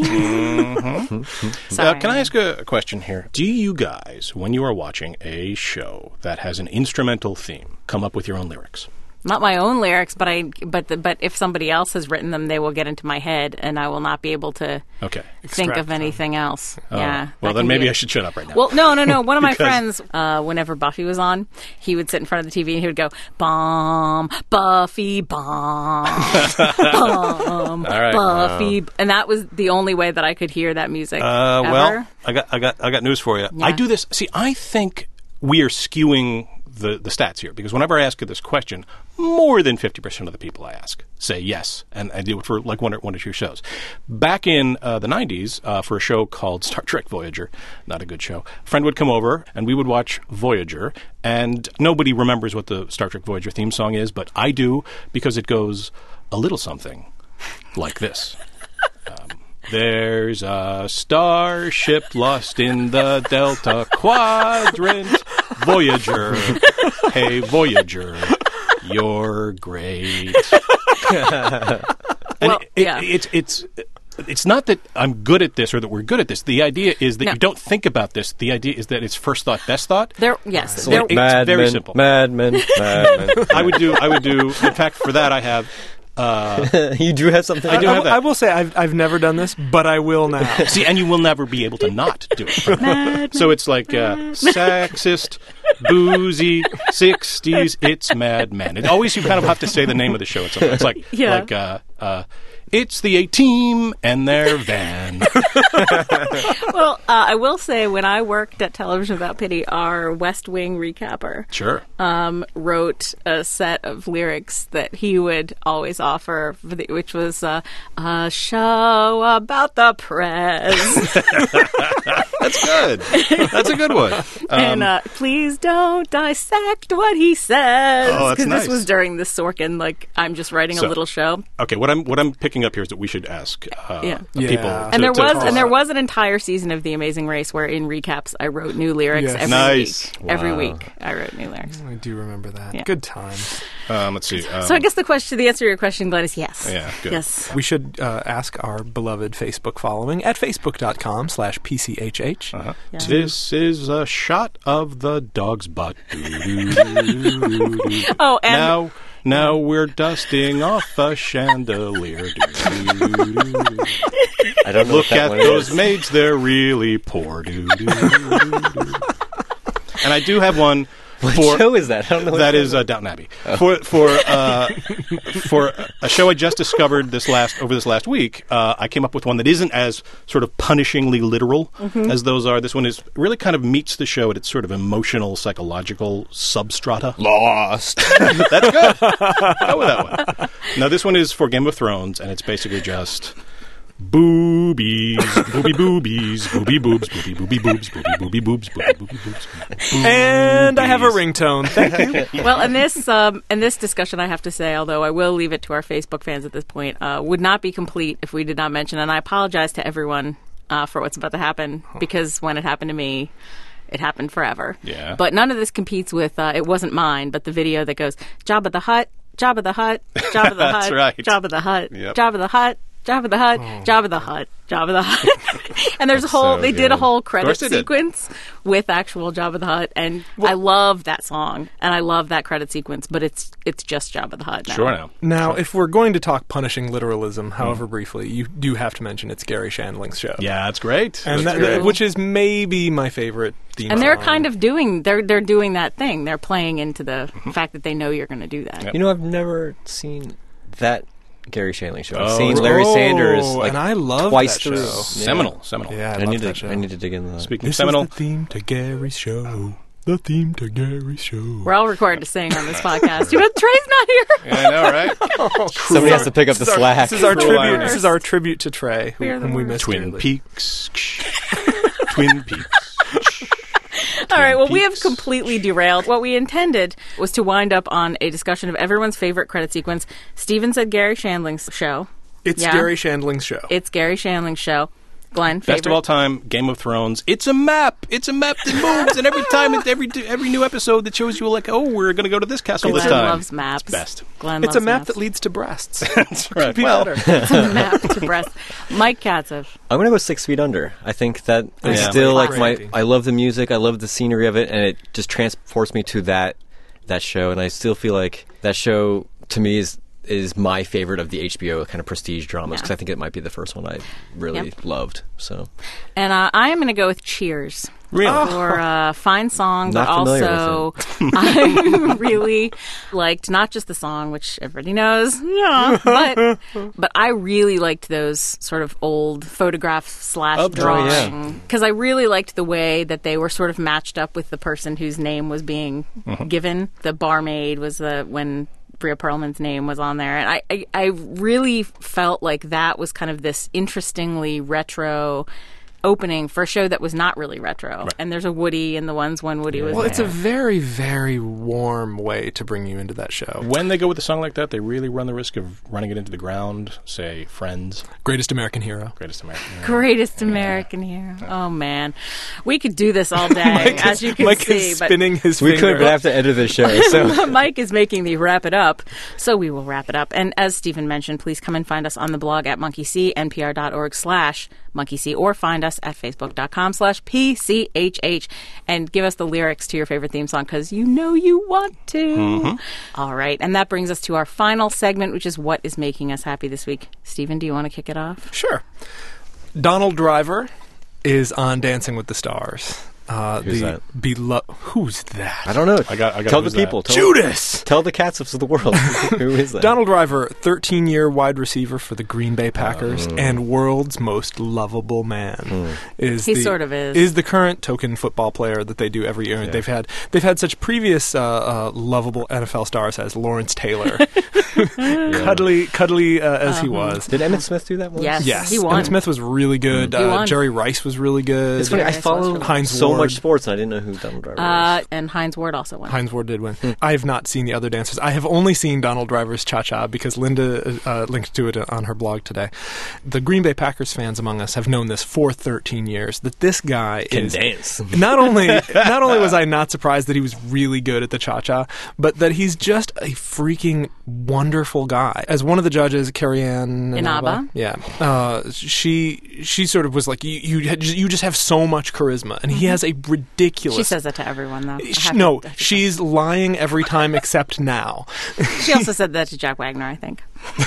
C: uh,
A: Sorry.
C: can I ask a, a question here? Do you guys, when you are watching a show that has an instrumental theme, come up with your own lyrics?
A: Not my own lyrics, but I but the, but if somebody else has written them, they will get into my head, and I will not be able to
C: Okay.
A: think
B: Extract
A: of
B: them.
A: anything else.
C: Oh.
A: Yeah.
C: Well,
A: that
C: then
A: can
C: maybe
A: be-
C: I should shut up right now.
A: Well, no, no, no. One of my
C: Because-
A: friends, uh, whenever Buffy was on, he would sit in front of the T V and he would go, "Bomb, Buffy, bomb, bomb,
C: All right.
A: Buffy," and that was the only way that I could hear that music.
C: Uh,
A: ever.
C: well, I got, I got, I got news for you.
A: Yeah.
C: I do this. See, I think we are skewing the, the stats here because whenever I ask you this question, more than fifty percent of the people I ask say yes, and I do it for like one or one or two shows. Back in uh, the nineties, uh, for a show called Star Trek Voyager, not a good show, a friend would come over and we would watch Voyager, and nobody remembers what the Star Trek Voyager theme song is, but I do because it goes a little something like this. Um, There's a starship lost in the Delta Quadrant. Voyager. Hey, Voyager. You're great. and
A: Well,
C: it, it,
A: yeah.
C: it's it's it's not that I'm good at this or that we're good at this. The idea is that
A: No.
C: you don't think about this. The idea is that it's first thought, best thought.
A: There, yes,
C: So
A: there,
C: it's
D: Mad
C: very
D: Men,
C: simple.
D: Mad Men, Mad Men.
C: I would do. I would do. In fact, for that, I have. Uh,
D: You do have something?
C: I do
B: I,
C: have that.
B: I will say I've I've never done this, but I will now.
C: See, and you will never be able to not do it. So it's like uh, sexist, boozy, sixties, it's Mad Men. It always, you kind of have to say the name of the show. It's, it's like,
A: Yeah.
C: like uh, uh, it's the A-Team and their van.
A: well, uh, I will say when I worked at Television Without Pity, our West Wing recapper
C: Sure.
A: um, wrote a set of lyrics that he would always offer, for the, which was uh, a show about the press.
C: That's good. That's a good one.
A: and uh, please don't dissect what he says.
C: Oh, that's
A: this
C: nice.
A: was during the Sorkin, like, I'm just writing
C: So-
A: a little show.
C: Okay, what I'm what I'm picking up here is that we should ask uh,
A: Yeah.
C: people.
B: Yeah.
A: And
C: to-
A: there
C: to-
A: was and there was an entire season of The Amazing Race where in recaps I wrote new lyrics
B: Yes.
A: every
C: Nice.
A: week. Every
D: Wow.
A: week I wrote new lyrics.
B: I do remember that.
A: Yeah.
B: Good times.
C: Um, let's see. Um,
A: So I guess the question, the answer to your question, Glenn, is yes.
C: Yeah, good.
A: Yes.
B: We should uh, ask our beloved Facebook following at facebook.com slash PCHH.
C: Uh-huh.
A: Yeah.
C: This is a shot of the dog's butt. Doo-doo-doo-doo-doo.
A: Oh, and
C: now, now we're dusting off a chandelier. Doo-doo-doo-doo.
D: I don't know
C: Look
D: what that
C: at
D: one
C: those
D: is.
C: maids; they're really poor. Doo-doo-doo-doo. And I do have one
D: What
C: for
D: show is that? I don't know. What
C: that
D: show
C: is uh, Downton Abbey. For for uh, for a show I just discovered this last over this last week. Uh, I came up with one that isn't as sort of punishingly literal
A: Mm-hmm.
C: as those are. This one is really kind of meets the show at its sort of emotional, psychological substrata.
D: Lost.
C: That's good. Go with that one. Now this one is for Game of Thrones, and it's basically just. Boobies, booby boobies, booby boobs, booby booby boobs, booby booby boobs, booby booby boobs.
B: And I have a
C: Boobies.
B: ringtone. Thank you.
A: well, and this um, and this discussion, I have to say, although I will leave it to our Facebook fans at this point, uh, would not be complete if we did not mention. And I apologize to everyone uh, for what's about to happen because when it happened to me, it happened forever.
C: Yeah.
A: But none of this competes with uh, it wasn't mine, but the video that goes Jabba the Hutt, Jabba the Hutt, Jabba the
C: That's
A: Hutt,
C: right.
A: Jabba the Hutt,
C: Yep.
A: Jabba the Hutt. Jabba the Hutt, Jabba the Hutt, Jabba the Hutt. and there's a whole,
C: so
A: they did a
C: good.
A: whole
C: Of
A: credit
C: course they did.
A: sequence with actual Jabba the Hutt. And I love that song and I love that credit sequence, but it's it's just Jabba the Hutt now.
C: Sure now.
B: Now, if we're going to talk punishing literalism, however briefly, you do have to mention it's Gary Shandling's show.
C: Yeah, that's great.
B: And
C: That's
B: that,
C: great.
B: which is maybe my favorite theme
A: And they're
B: song.
A: kind of doing, they're they're doing that thing. They're playing into the fact that they know you're going to do that.
C: Yep.
D: You know, I've never seen that Gary Shandling show. I've
C: Oh,
D: seen
C: really?
D: Larry
B: Oh,
D: Sanders like
B: and I love
D: twice
B: that
D: through.
B: show.
D: Yeah.
C: Seminal, seminal.
B: Yeah, I,
D: I,
B: love
D: need
B: that
D: to.
B: show.
D: I need to dig into that.
C: Speaking
B: This
C: of seminal,
B: is the theme to Gary's show. The theme to Gary's show.
A: We're all required to sing on this podcast. But Trey's not here.
C: yeah, I know, right?
D: Somebody has to pick up the
B: This is our-
D: slack.
B: This is our
C: Cruel
B: tribute.
C: irony.
B: This is our tribute to Trey, who,
A: We are the
B: whom we
A: worst.
B: missed
C: Twin
B: dearly.
C: Peaks. Twin Peaks.
A: All right, well, we have
C: Peaks.
A: completely derailed. What we intended was to wind up on a discussion of everyone's favorite credit sequence. Steven said Gary Shandling's show.
B: It's
A: Yeah.
B: Gary Shandling's show.
A: It's Gary Shandling's show. Glenn, favorite?
C: Best of all time, Game of Thrones. It's a map. It's a map that moves, and every time, it, every every new episode that shows you like, oh, we're going to go to this castle
A: Glenn
C: this time.
A: loves maps.
C: It's best.
A: Glenn
B: It's a
A: loves
B: map
A: maps.
B: that leads to breasts.
C: That's right.
B: Be
C: Well,
B: better.
A: It's a map to breast. Mike Katzev.
D: I'm gonna go Six Feet Under. I think that is
C: Yeah.
D: still like
B: Great
D: my.
B: acting.
D: I love the music. I love the scenery of it, and it just transports me to that that show. And I still feel like That show, to me, is is my favorite of the H B O kind of prestige dramas because
A: Yeah.
D: I think it might be the first one I really
A: Yep.
D: loved. So
A: And uh, I am going to go with Cheers.
C: Really?
A: For a fine song,
D: Not
A: but
D: familiar
A: also I really liked not just the song, which everybody knows, yeah, but but I really liked those sort of old photograph slash
C: Oh,
A: drawing because I really liked the way that they were sort of matched up with the person whose name was being given. The barmaid was the when. Bria Perlman's name was on there, and I, I, I really felt like that was kind of this interestingly retro opening for a show that was not really retro.
C: Right.
A: And there's a Woody in the ones when Woody was
B: Well,
A: there.
B: it's a very, very warm way to bring you into that show.
C: When they go with a song like that, they really run the risk of running it into the ground. Say, Friends,
B: Greatest American Hero.
C: Greatest American Hero.
A: Greatest American Hero. Oh man, we could do this all day,
B: Mike
A: as
B: is,
A: you can
B: Mike
A: see.
B: is
A: but
B: spinning his
D: we
B: finger.
D: could have to edit the show. So
A: Mike is making the wrap it up, so we will wrap it up. And as Stephen mentioned, please come and find us on the blog at Monkey See, npr.org slash Monkey See, or find us at facebook.com slash PCHH, and give us the lyrics to your favorite theme song because you know you want to. All right, and that brings us to our final segment, which is what is making us happy this week. Stephen, do you want to kick it off?
B: Sure. Donald Driver is on Dancing with the Stars. Uh,
D: Who's
B: the
D: that?
B: Belo- Who's that?
D: I don't know.
C: I got- I got
D: tell the
C: who's that.
D: people. Tell,
B: Judas!
D: Tell the cats of the world. Who is that?
B: Donald Driver, thirteen-year wide receiver for the Green Bay Packers
D: Oh.
B: and world's most lovable man. Is
A: He
B: the,
A: sort of is.
B: Is the current token football player that they do every year. They've had they've had such previous uh, uh, lovable N F L stars as Lawrence Taylor, cuddly cuddly uh, as he was.
D: Did Emmitt Smith do that once?
A: Yes.
B: Yes,
A: He won.
B: Emmitt Smith was really good.
A: He
B: Uh,
A: won.
B: Jerry Rice was really good.
D: It's funny. I
A: Yes,
D: follow
A: that's
B: Heinz
D: so
B: Ward.
D: much sports, and I didn't know who Donald Driver
A: Uh,
D: was.
A: and Heinz Ward also won.
B: Heinz Ward did win. I have not seen the other dancers. I have only seen Donald Driver's Cha Cha because Linda uh, linked to it on her blog today. The Green Bay Packers fans among us have known this for thirteen years that this guy
D: Can
B: is
D: dance.
B: not only not only was I not surprised that he was really good at the Cha Cha, but that he's just a freaking wonderful guy. As one of the judges, Carrie Ann
A: Inaba?
B: yeah, uh, she she sort of was like, you you, had- you just have so much charisma, and he has a ridiculous.
A: She says that to everyone, though. I
B: Sh-
A: have
B: No,
A: to- to-
B: she's lying every time except now.
A: She also said that to Jack Wagner, I think.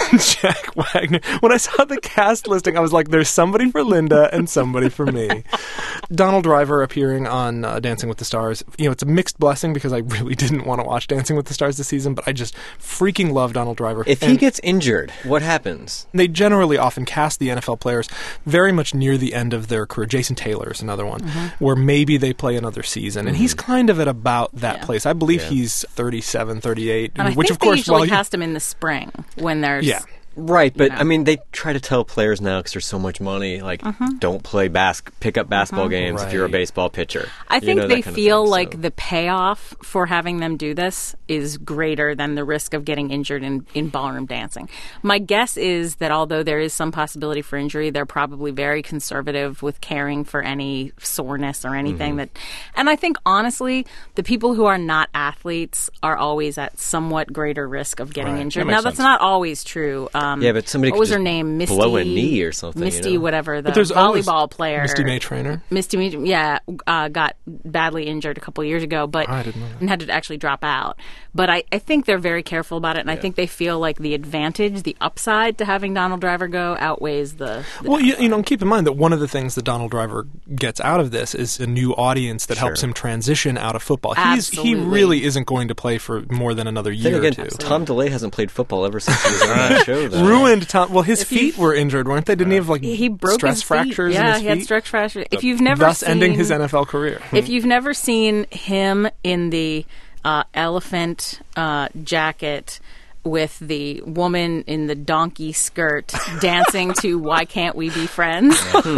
B: Jack Wagner. When I saw the cast listing, I was like, there's somebody for Linda and somebody for me. Donald Driver appearing on uh, Dancing with the Stars. You know, it's a mixed blessing because I really didn't want to watch Dancing with the Stars this season, but I just freaking love Donald Driver.
D: If he
B: And
D: gets injured, what happens?
B: they generally often cast the N F L players very much near the end of their career. Jason Taylor is another one, where maybe they play another season. And he's kind of at about that
A: Yeah.
B: place. I believe
D: Yeah.
B: he's thirty-seven, thirty-eight,
A: And I
B: which
A: think
B: of course,
A: they usually
B: while you-
A: cast him in the spring when there's...
B: Yeah.
D: Right, but
A: know.
D: I mean, they try to tell players now because there's so much money, like,
A: Mm-hmm.
D: don't play bas- pick up basketball games if you're a
B: Right.
D: baseball pitcher.
A: I
D: You
A: think
D: know,
A: they
D: that kind of
A: feel
D: thing,
A: like
D: so.
A: the payoff for having them do this is greater than the risk of getting injured in, in ballroom dancing. My guess is that although there is some possibility for injury, they're probably very conservative with caring for any soreness or anything
D: Mm-hmm.
A: that. And I think honestly, the people who are not athletes are always at somewhat greater risk of getting
B: Right.
A: injured.
C: That makes
A: Now that's
C: sense.
A: not always true. Um,
D: Yeah, but somebody
A: what
D: could
A: was her
D: just
A: name? Misty,
D: blow a knee or something, you
A: Misty,
D: know?
A: whatever the
B: But there's always
A: volleyball player,
B: Misty May Trainer.
A: Misty, May- yeah, uh, got badly injured a couple of years ago, but
B: I didn't know that.
A: and had to actually drop out. But I, I think they're very careful about it, and I think they feel like the advantage, the upside to having Donald Driver go outweighs the. the
B: Well, you, you know, keep in mind that one of the things that Donald Driver gets out of this is a new audience that helps
D: Sure.
B: him transition out of football. He's, he
A: Absolutely.
B: really isn't going to play for more than another
D: Then
B: year
D: again,
B: or two.
D: Tom DeLay hasn't played football ever since he was on that show. Though.
B: Ruined Tom. Well, his
A: If you-
B: feet were injured, weren't they? Didn't he have like
A: he broke
B: stress
A: his feet.
B: fractures
A: Yeah,
B: in his
A: he had
B: feet?
A: stress fractures. If you've never
B: thus
A: seen,
B: ending his N F L career.
A: if you've never seen him in the uh, elephant uh, jacket with the woman in the donkey skirt dancing to "Why Can't We Be Friends,"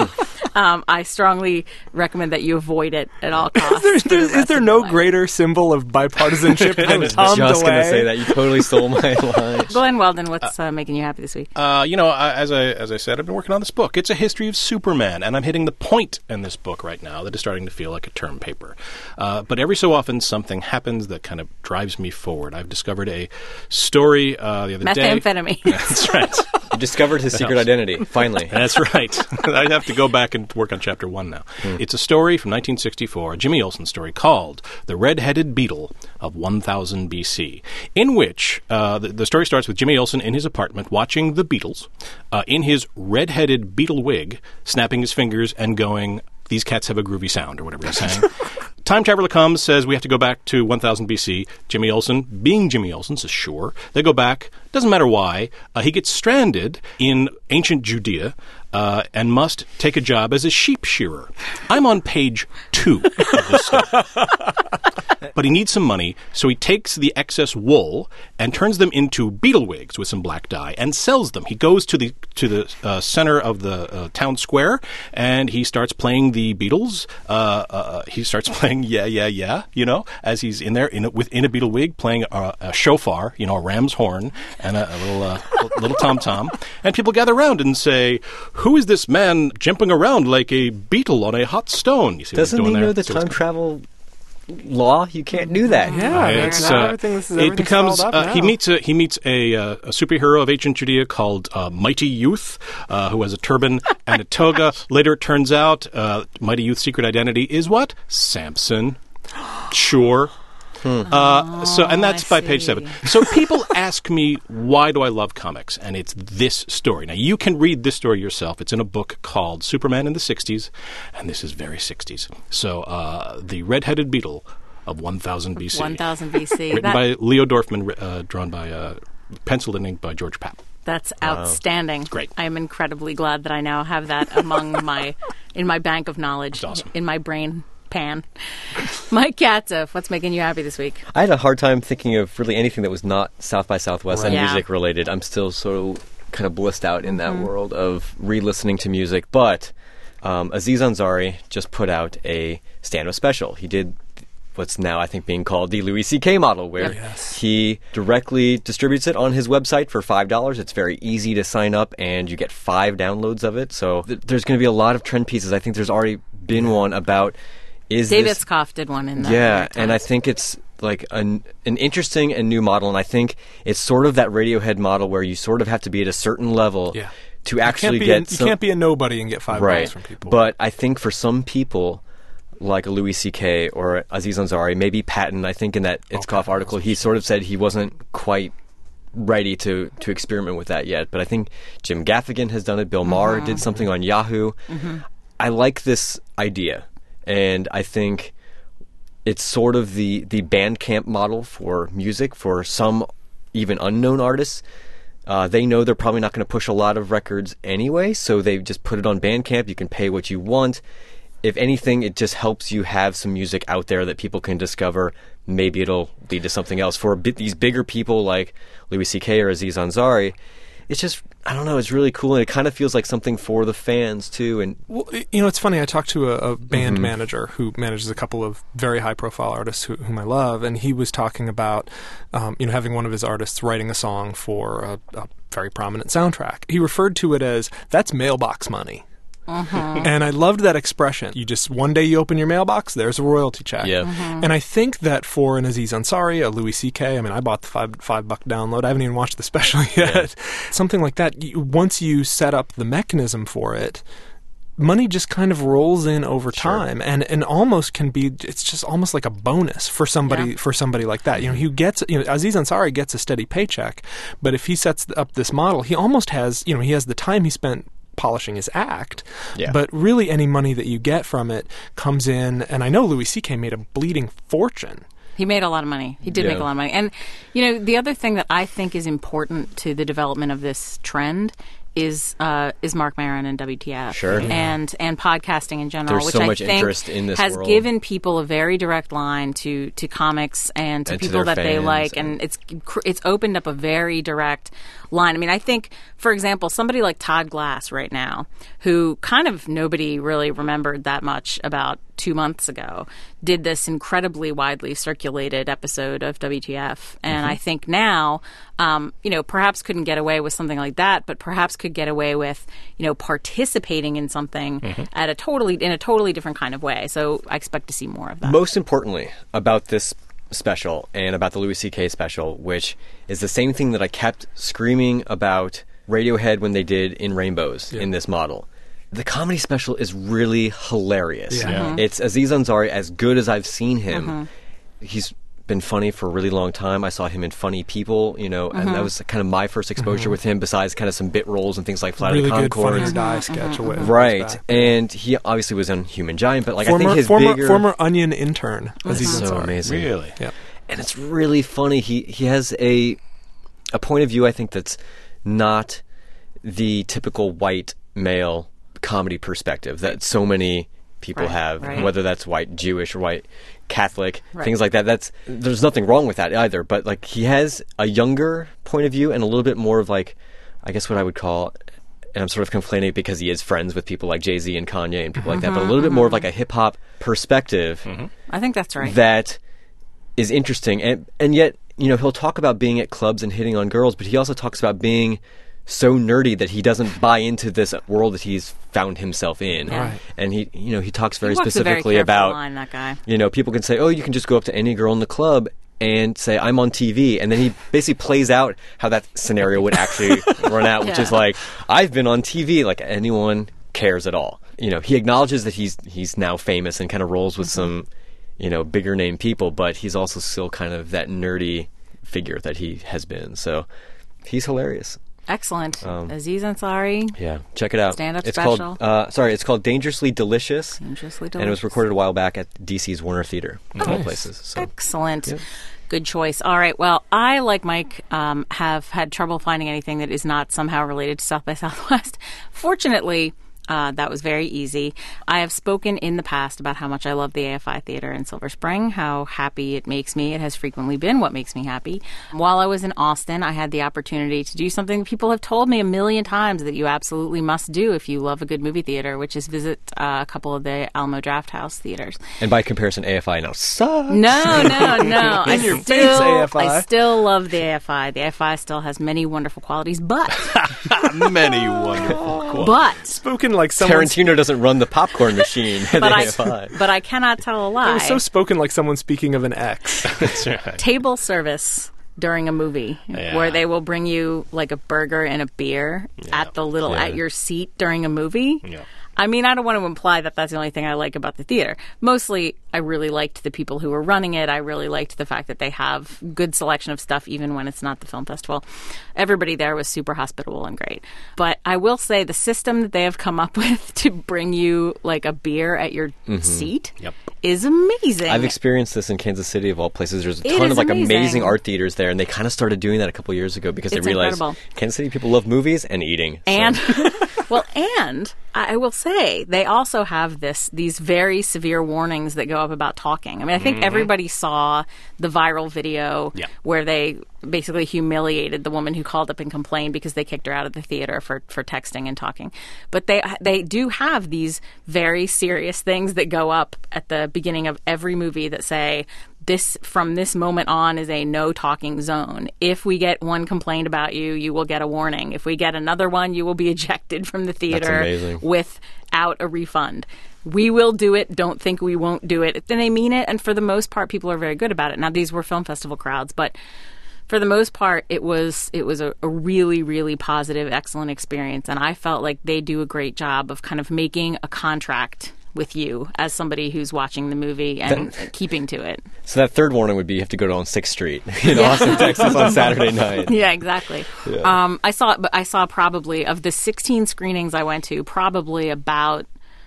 A: um, I strongly recommend that you avoid it at all costs.
B: There's-
A: for the
B: there's- is
A: rest
B: there
A: of
B: no
A: your life.
B: greater symbol of bipartisanship
D: I
B: than
D: was
B: Tom
D: just
B: DeLay?
D: going to say that. You totally stole my line.
A: Glenn Weldon, what's uh, making you happy this week?
C: Uh, you know, I, as I as I said, I've been working on this book. It's a history of Superman, and I'm hitting the point in this book right now that is starting to feel like a term paper. Uh, but every so often, something happens that kind of drives me forward. I've discovered a story uh, the other day.
A: Methamphetamine.
C: That's right.
D: He discovered his secret
C: helps.
D: identity, finally.
C: That's right. I have to go back and work on chapter one now. Mm. It's a story from nineteen sixty-four, a Jimmy Olsen story called The Red-Headed Beetle of one thousand B C, in which uh, the, the story starts with Jimmy Olsen in his apartment watching the Beatles uh, in his red-headed beetle wig, snapping his fingers and going, "These cats have a groovy sound," or whatever he's saying. Time traveler comes, says we have to go back to one thousand B C. Jimmy Olsen, being Jimmy Olsen, says sure. They go back. Doesn't matter why. Uh, he gets stranded in ancient Judea uh, and must take a job as a sheep shearer. I'm on page two of this story. But he needs some money, so he takes the excess wool and turns them into beetle wigs with some black dye and sells them. He goes to the to the uh, center of the uh, town square and he starts playing the Beatles. Uh, uh, he starts playing "Yeah, Yeah, Yeah," you know, as he's in there in a, within a beetle wig, playing a, a shofar, you know, a ram's horn and a, a little uh, little tom tom. And people gather around and say, "Who is this man jumping around like a beetle on a hot stone?" You see
D: Doesn't
C: what he's
D: he
C: doing
D: know
C: there?
D: the time travel law? You can't do that.
B: Yeah,
C: Uh,
B: it's,
C: it's,
B: uh,
C: uh,
B: everything, this is,
C: it
B: everything's
C: becomes
B: spelled
C: uh,
B: out
C: he
B: now.
C: meets a he meets a, uh, a superhero of ancient Judea called uh, Mighty Youth, uh, who has a turban and a toga. Later, it turns out uh, Mighty Youth's secret identity is what? Samson. Sure. Uh, so, and that's
A: I
C: by page
A: see.
C: seven. So people ask me, why do I love comics? And it's this story. Now, you can read this story yourself. It's in a book called Superman in the sixties, and this is very sixties. So, uh, The Red-Headed Beetle of one thousand B C.
A: one thousand B C.
C: Written
A: That-
C: by Leo Dorfman, uh, drawn by, uh, penciled and inked by George Papp.
A: That's outstanding.
C: Great.
A: I am incredibly glad that I now have that among my in my bank of knowledge,
C: That's awesome.
A: in my brain pan. Mike Katzeff, what's making you happy this week?
D: I had a hard time thinking of really anything that was not South by Southwest and
A: Right. Yeah.
D: music related. I'm still so kind of blissed out in that world of re-listening to music. But um, Aziz Ansari just put out a stand-up special. He did what's now, I think, being called the Louis C K model, where
B: Yes.
D: he directly distributes it on his website for five dollars. It's very easy to sign up, and you get five downloads of it. So th- there's going to be a lot of trend pieces. I think there's already been one about... Is
A: David
D: this,
A: Itzkoff did one in the
D: yeah,
A: New York
D: and I
A: Times.
D: think it's like an an interesting and new model, and I think it's sort of that Radiohead model where you sort of have to be at a certain level
B: Yeah.
D: to actually
B: you can't be
D: get
B: a, you
D: some,
B: can't be a nobody and get five
D: right.
B: dollars from people.
D: But I think for some people, like a Louis C K or Aziz Ansari, maybe Patton, I think in that Itzkoff
B: Patton
D: article, he sort of said he wasn't quite ready to, to experiment with that yet. But I think Jim Gaffigan has done it. Bill Maher did something on Yahoo. I like this idea, and I think it's sort of the, the Bandcamp model for music for some even unknown artists. Uh, they know they're probably not going to push a lot of records anyway, so they just put it on Bandcamp. You can pay what you want. If anything, it just helps you have some music out there that people can discover. Maybe it'll lead to something else. For a bit, these bigger people like Louis C K or Aziz Ansari, it's just, I don't know, it's really cool, and it kind of feels like something for the fans, too. And
B: Well, you know, it's funny. I talked to a, a band manager who manages a couple of very high-profile artists who, whom I love, and he was talking about, um, you know, having one of his artists writing a song for a, a very prominent soundtrack. He referred to it as, that's mailbox money. And I loved that expression. You just, one day you open your mailbox, there's a royalty check.
D: Yeah.
B: And I think that for an Aziz Ansari, a Louis C K, I mean, I bought the five, five buck download. I haven't even watched the special yet. Something like that. You, once you set up the mechanism for it, money just kind of rolls in over time, and, and almost can be, it's just almost like a bonus for somebody
A: Yeah.
B: for somebody like that. You know, he gets, you know, Aziz Ansari gets a steady paycheck, but if he sets up this model, he almost has, you know, he has the time he spent polishing his act,
D: Yeah.
B: but really any money that you get from it comes in, and I know Louis C K made a bleeding fortune.
A: He made a lot of money. He did
D: Yeah.
A: make a lot of money. And, you know, the other thing that I think is important to the development of this trend is uh, is Mark Maron and W T F.
D: Sure.
A: And and podcasting in general,
D: There's
A: which
D: so
A: I
D: much
A: think
D: interest in this
A: has
D: world.
A: given people a very direct line to, to comics and to
D: And to
A: people
D: their
A: that they
D: fans
A: like,
D: and-
A: and it's cr- it's opened up a very direct line. I mean, I think, for example, somebody like Todd Glass right now, who kind of nobody really remembered that much about two months ago, did this incredibly widely circulated episode of W T F. And
D: Mm-hmm.
A: I think now, um, you know, perhaps couldn't get away with something like that, but perhaps could get away with, you know, participating in something
D: Mm-hmm.
A: at a totally, in a totally different kind of way. So I expect to see more of that.
D: most importantly about this special and about the Louis C K special, which is the same thing that I kept screaming about Radiohead when they did In Rainbows
B: Yeah.
D: in this model. The comedy special is really hilarious.
B: Yeah.
C: Yeah.
D: It's Aziz Ansari, as good as I've seen him.
A: Mm-hmm.
D: He's been funny for a really long time. I saw him in Funny People, you know, and that was kind of my first exposure with him, besides kind of some bit roles and things like Flight
B: Really
D: of the
B: good Funny or
D: Conchords.
B: Die sketch. away-
D: Right,
B: back.
D: and he obviously was on Human Giant, but like I
B: former
D: think his
B: former,
D: bigger,
B: former Onion intern. Aziz
D: so
B: Ansari.
D: amazing.
C: Really?
B: Yeah.
D: And it's really funny. He he has a a point of view, I think, that's not the typical white male comedy perspective that so many people
A: Right,
D: have,
A: right.
D: whether that's white Jewish or white Catholic,
A: Right.
D: things like that. That's there's nothing wrong with that either. But like he has a younger point of view and a little bit more of like, I guess what I would call, and I'm sort of complaining because he is friends with people like Jay-Z and Kanye and people like that, but a little bit more of like a hip hop perspective
A: I think that's right.
D: that is interesting. And and yet, you know, he'll talk about being at clubs and hitting on girls, but he also talks about being so nerdy that he doesn't buy into this world that he's found himself in.
A: Yeah.
B: Right.
D: And he, you know, he talks very
A: He walks a very
D: specifically
A: careful
D: about,
A: line, that guy.
D: you know, people can say, oh, you can just go up to any girl in the club and say, I'm on T V. And then he basically plays out how that scenario would actually run out, which
A: Yeah.
D: is like, I've been on T V, like anyone cares at all. You know, he acknowledges that he's he's now famous and kind of rolls with some, you know, bigger name people, but he's also still kind of that nerdy figure that he has been. So he's hilarious.
A: Excellent.
D: Um,
A: Aziz Ansari,
D: Yeah, check it out.
A: Stand-up
D: it's
A: special.
D: Called, uh, sorry, it's called Dangerously Delicious.
A: Dangerously
D: And it was
A: Delicious.
D: recorded a while back at D C's Warner Theater, of all
B: Nice.
D: places. So.
A: Excellent. Good choice. All right. Well, I, like Mike, um, have had trouble finding anything that is not somehow related to South by Southwest. Fortunately, uh, that was very easy. I have spoken in the past about how much I love the A F I Theater in Silver Spring, how happy it makes me. It has frequently been what makes me happy. While I was in Austin, I had the opportunity to do something that people have told me a million times that you absolutely must do if you love a good movie theater, which is visit uh, a couple of the Alamo Drafthouse theaters.
D: And by comparison, A F I now sucks.
A: No, no, no. I
B: In your face,
A: still,
B: A F I.
A: I still love the A F I. The A F I still has many wonderful qualities, but
C: Many wonderful quotes.
A: but
B: Spoken like someone.
D: Tarantino doesn't run the popcorn machine at
A: but
D: the
A: I
D: A F I.
A: but I cannot tell a
B: It
A: lie.
B: was so spoken like someone speaking of an ex.
C: That's right.
A: Table service during a movie
C: Yeah.
A: where they will bring you like a burger and a beer at the little
D: Yeah.
A: at your seat during a movie.
C: Yeah.
A: I mean, I don't want to imply that that's the only thing I like about the theater. Mostly, I really liked the people who were running it. I really liked the fact that they have good selection of stuff, even when it's not the film festival. Everybody there was super hospitable and great. But I will say the system that they have come up with to bring you like a beer at your seat
C: Yep.
A: is amazing.
D: I've experienced this in Kansas City, of all places. There's a
A: It
D: ton
A: is
D: of like
A: amazing.
D: amazing art theaters there, and they kind of started doing that a couple years ago because
A: It's
D: they realized
A: incredible.
D: Kansas City people love movies and eating. So-
A: And well, and I I will say they also have this these very severe warnings that go up about talking. I mean, I think everybody saw the viral video
C: Yeah.
A: where they basically humiliated the woman who called up and complained because they kicked her out of the theater for, for texting and talking. But they they do have these very serious things that go up at the beginning of every movie that say this from this moment on is a no talking zone. If we get one complaint about you, you will get a warning. If we get another one, you will be ejected from the theater
D: amazing.
A: without a refund. We will do it. Don't think we won't do it. Then they mean it, and for the most part, people are very good about it. Now, these were film festival crowds, but for the most part, it was it was a, a really, really positive, excellent experience, and I felt like they do a great job of kind of making a contract with you as somebody who's watching the movie and keeping to it.
D: So that third warning would be you have to go to on sixth Street in Austin, Texas on Saturday night.
A: Yeah, exactly. Um, I saw, but I saw probably of the sixteen screenings I went to, probably about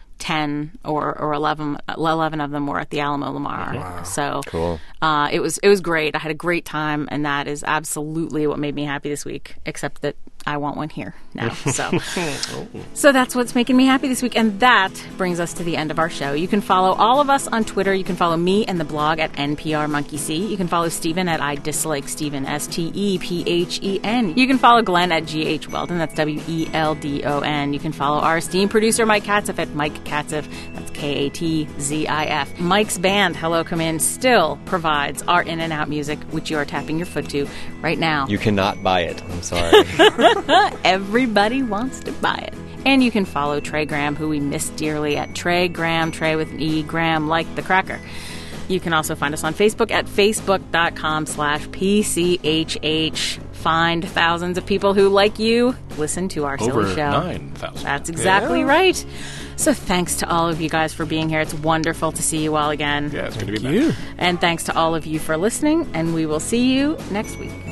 A: ten or, or eleven, eleven of them were at the Alamo Lamar. So
D: Cool.
A: uh, it was it was great. I had a great time, and that is absolutely what made me happy this week. Except that I want one here now. So, so that's what's making me happy this week, and that brings us to the end of our show. You can follow all of us on Twitter. You can follow me and the blog at N P R Monkey See. You can follow Stephen at I Dislike Stephen, S T E P H E N. You can follow Glenn at G H Weldon. That's W E L D O N. You can follow our esteemed producer Mike Katzif at Mike Katzif. That's K A T Z I F. Mike's band Hello Come In still provides our in and out music, which you are tapping your foot to right now.
D: You cannot buy it. I'm sorry.
A: Everybody wants to buy it. And you can follow Trey Graham, who we miss dearly, at Trey Graham, Trey with an E, Graham like the cracker. You can also find us on Facebook at facebook.com slash PCHH find thousands of people who, like you, listen to our
C: Over
A: silly show.
C: nine thousand.
A: That's exactly
B: Yeah.
A: right. So thanks to all of you guys for being here. It's wonderful to see you all again.
C: Yeah, it's going to be back.
B: You.
A: And thanks to all of you for listening, and we will see you next week.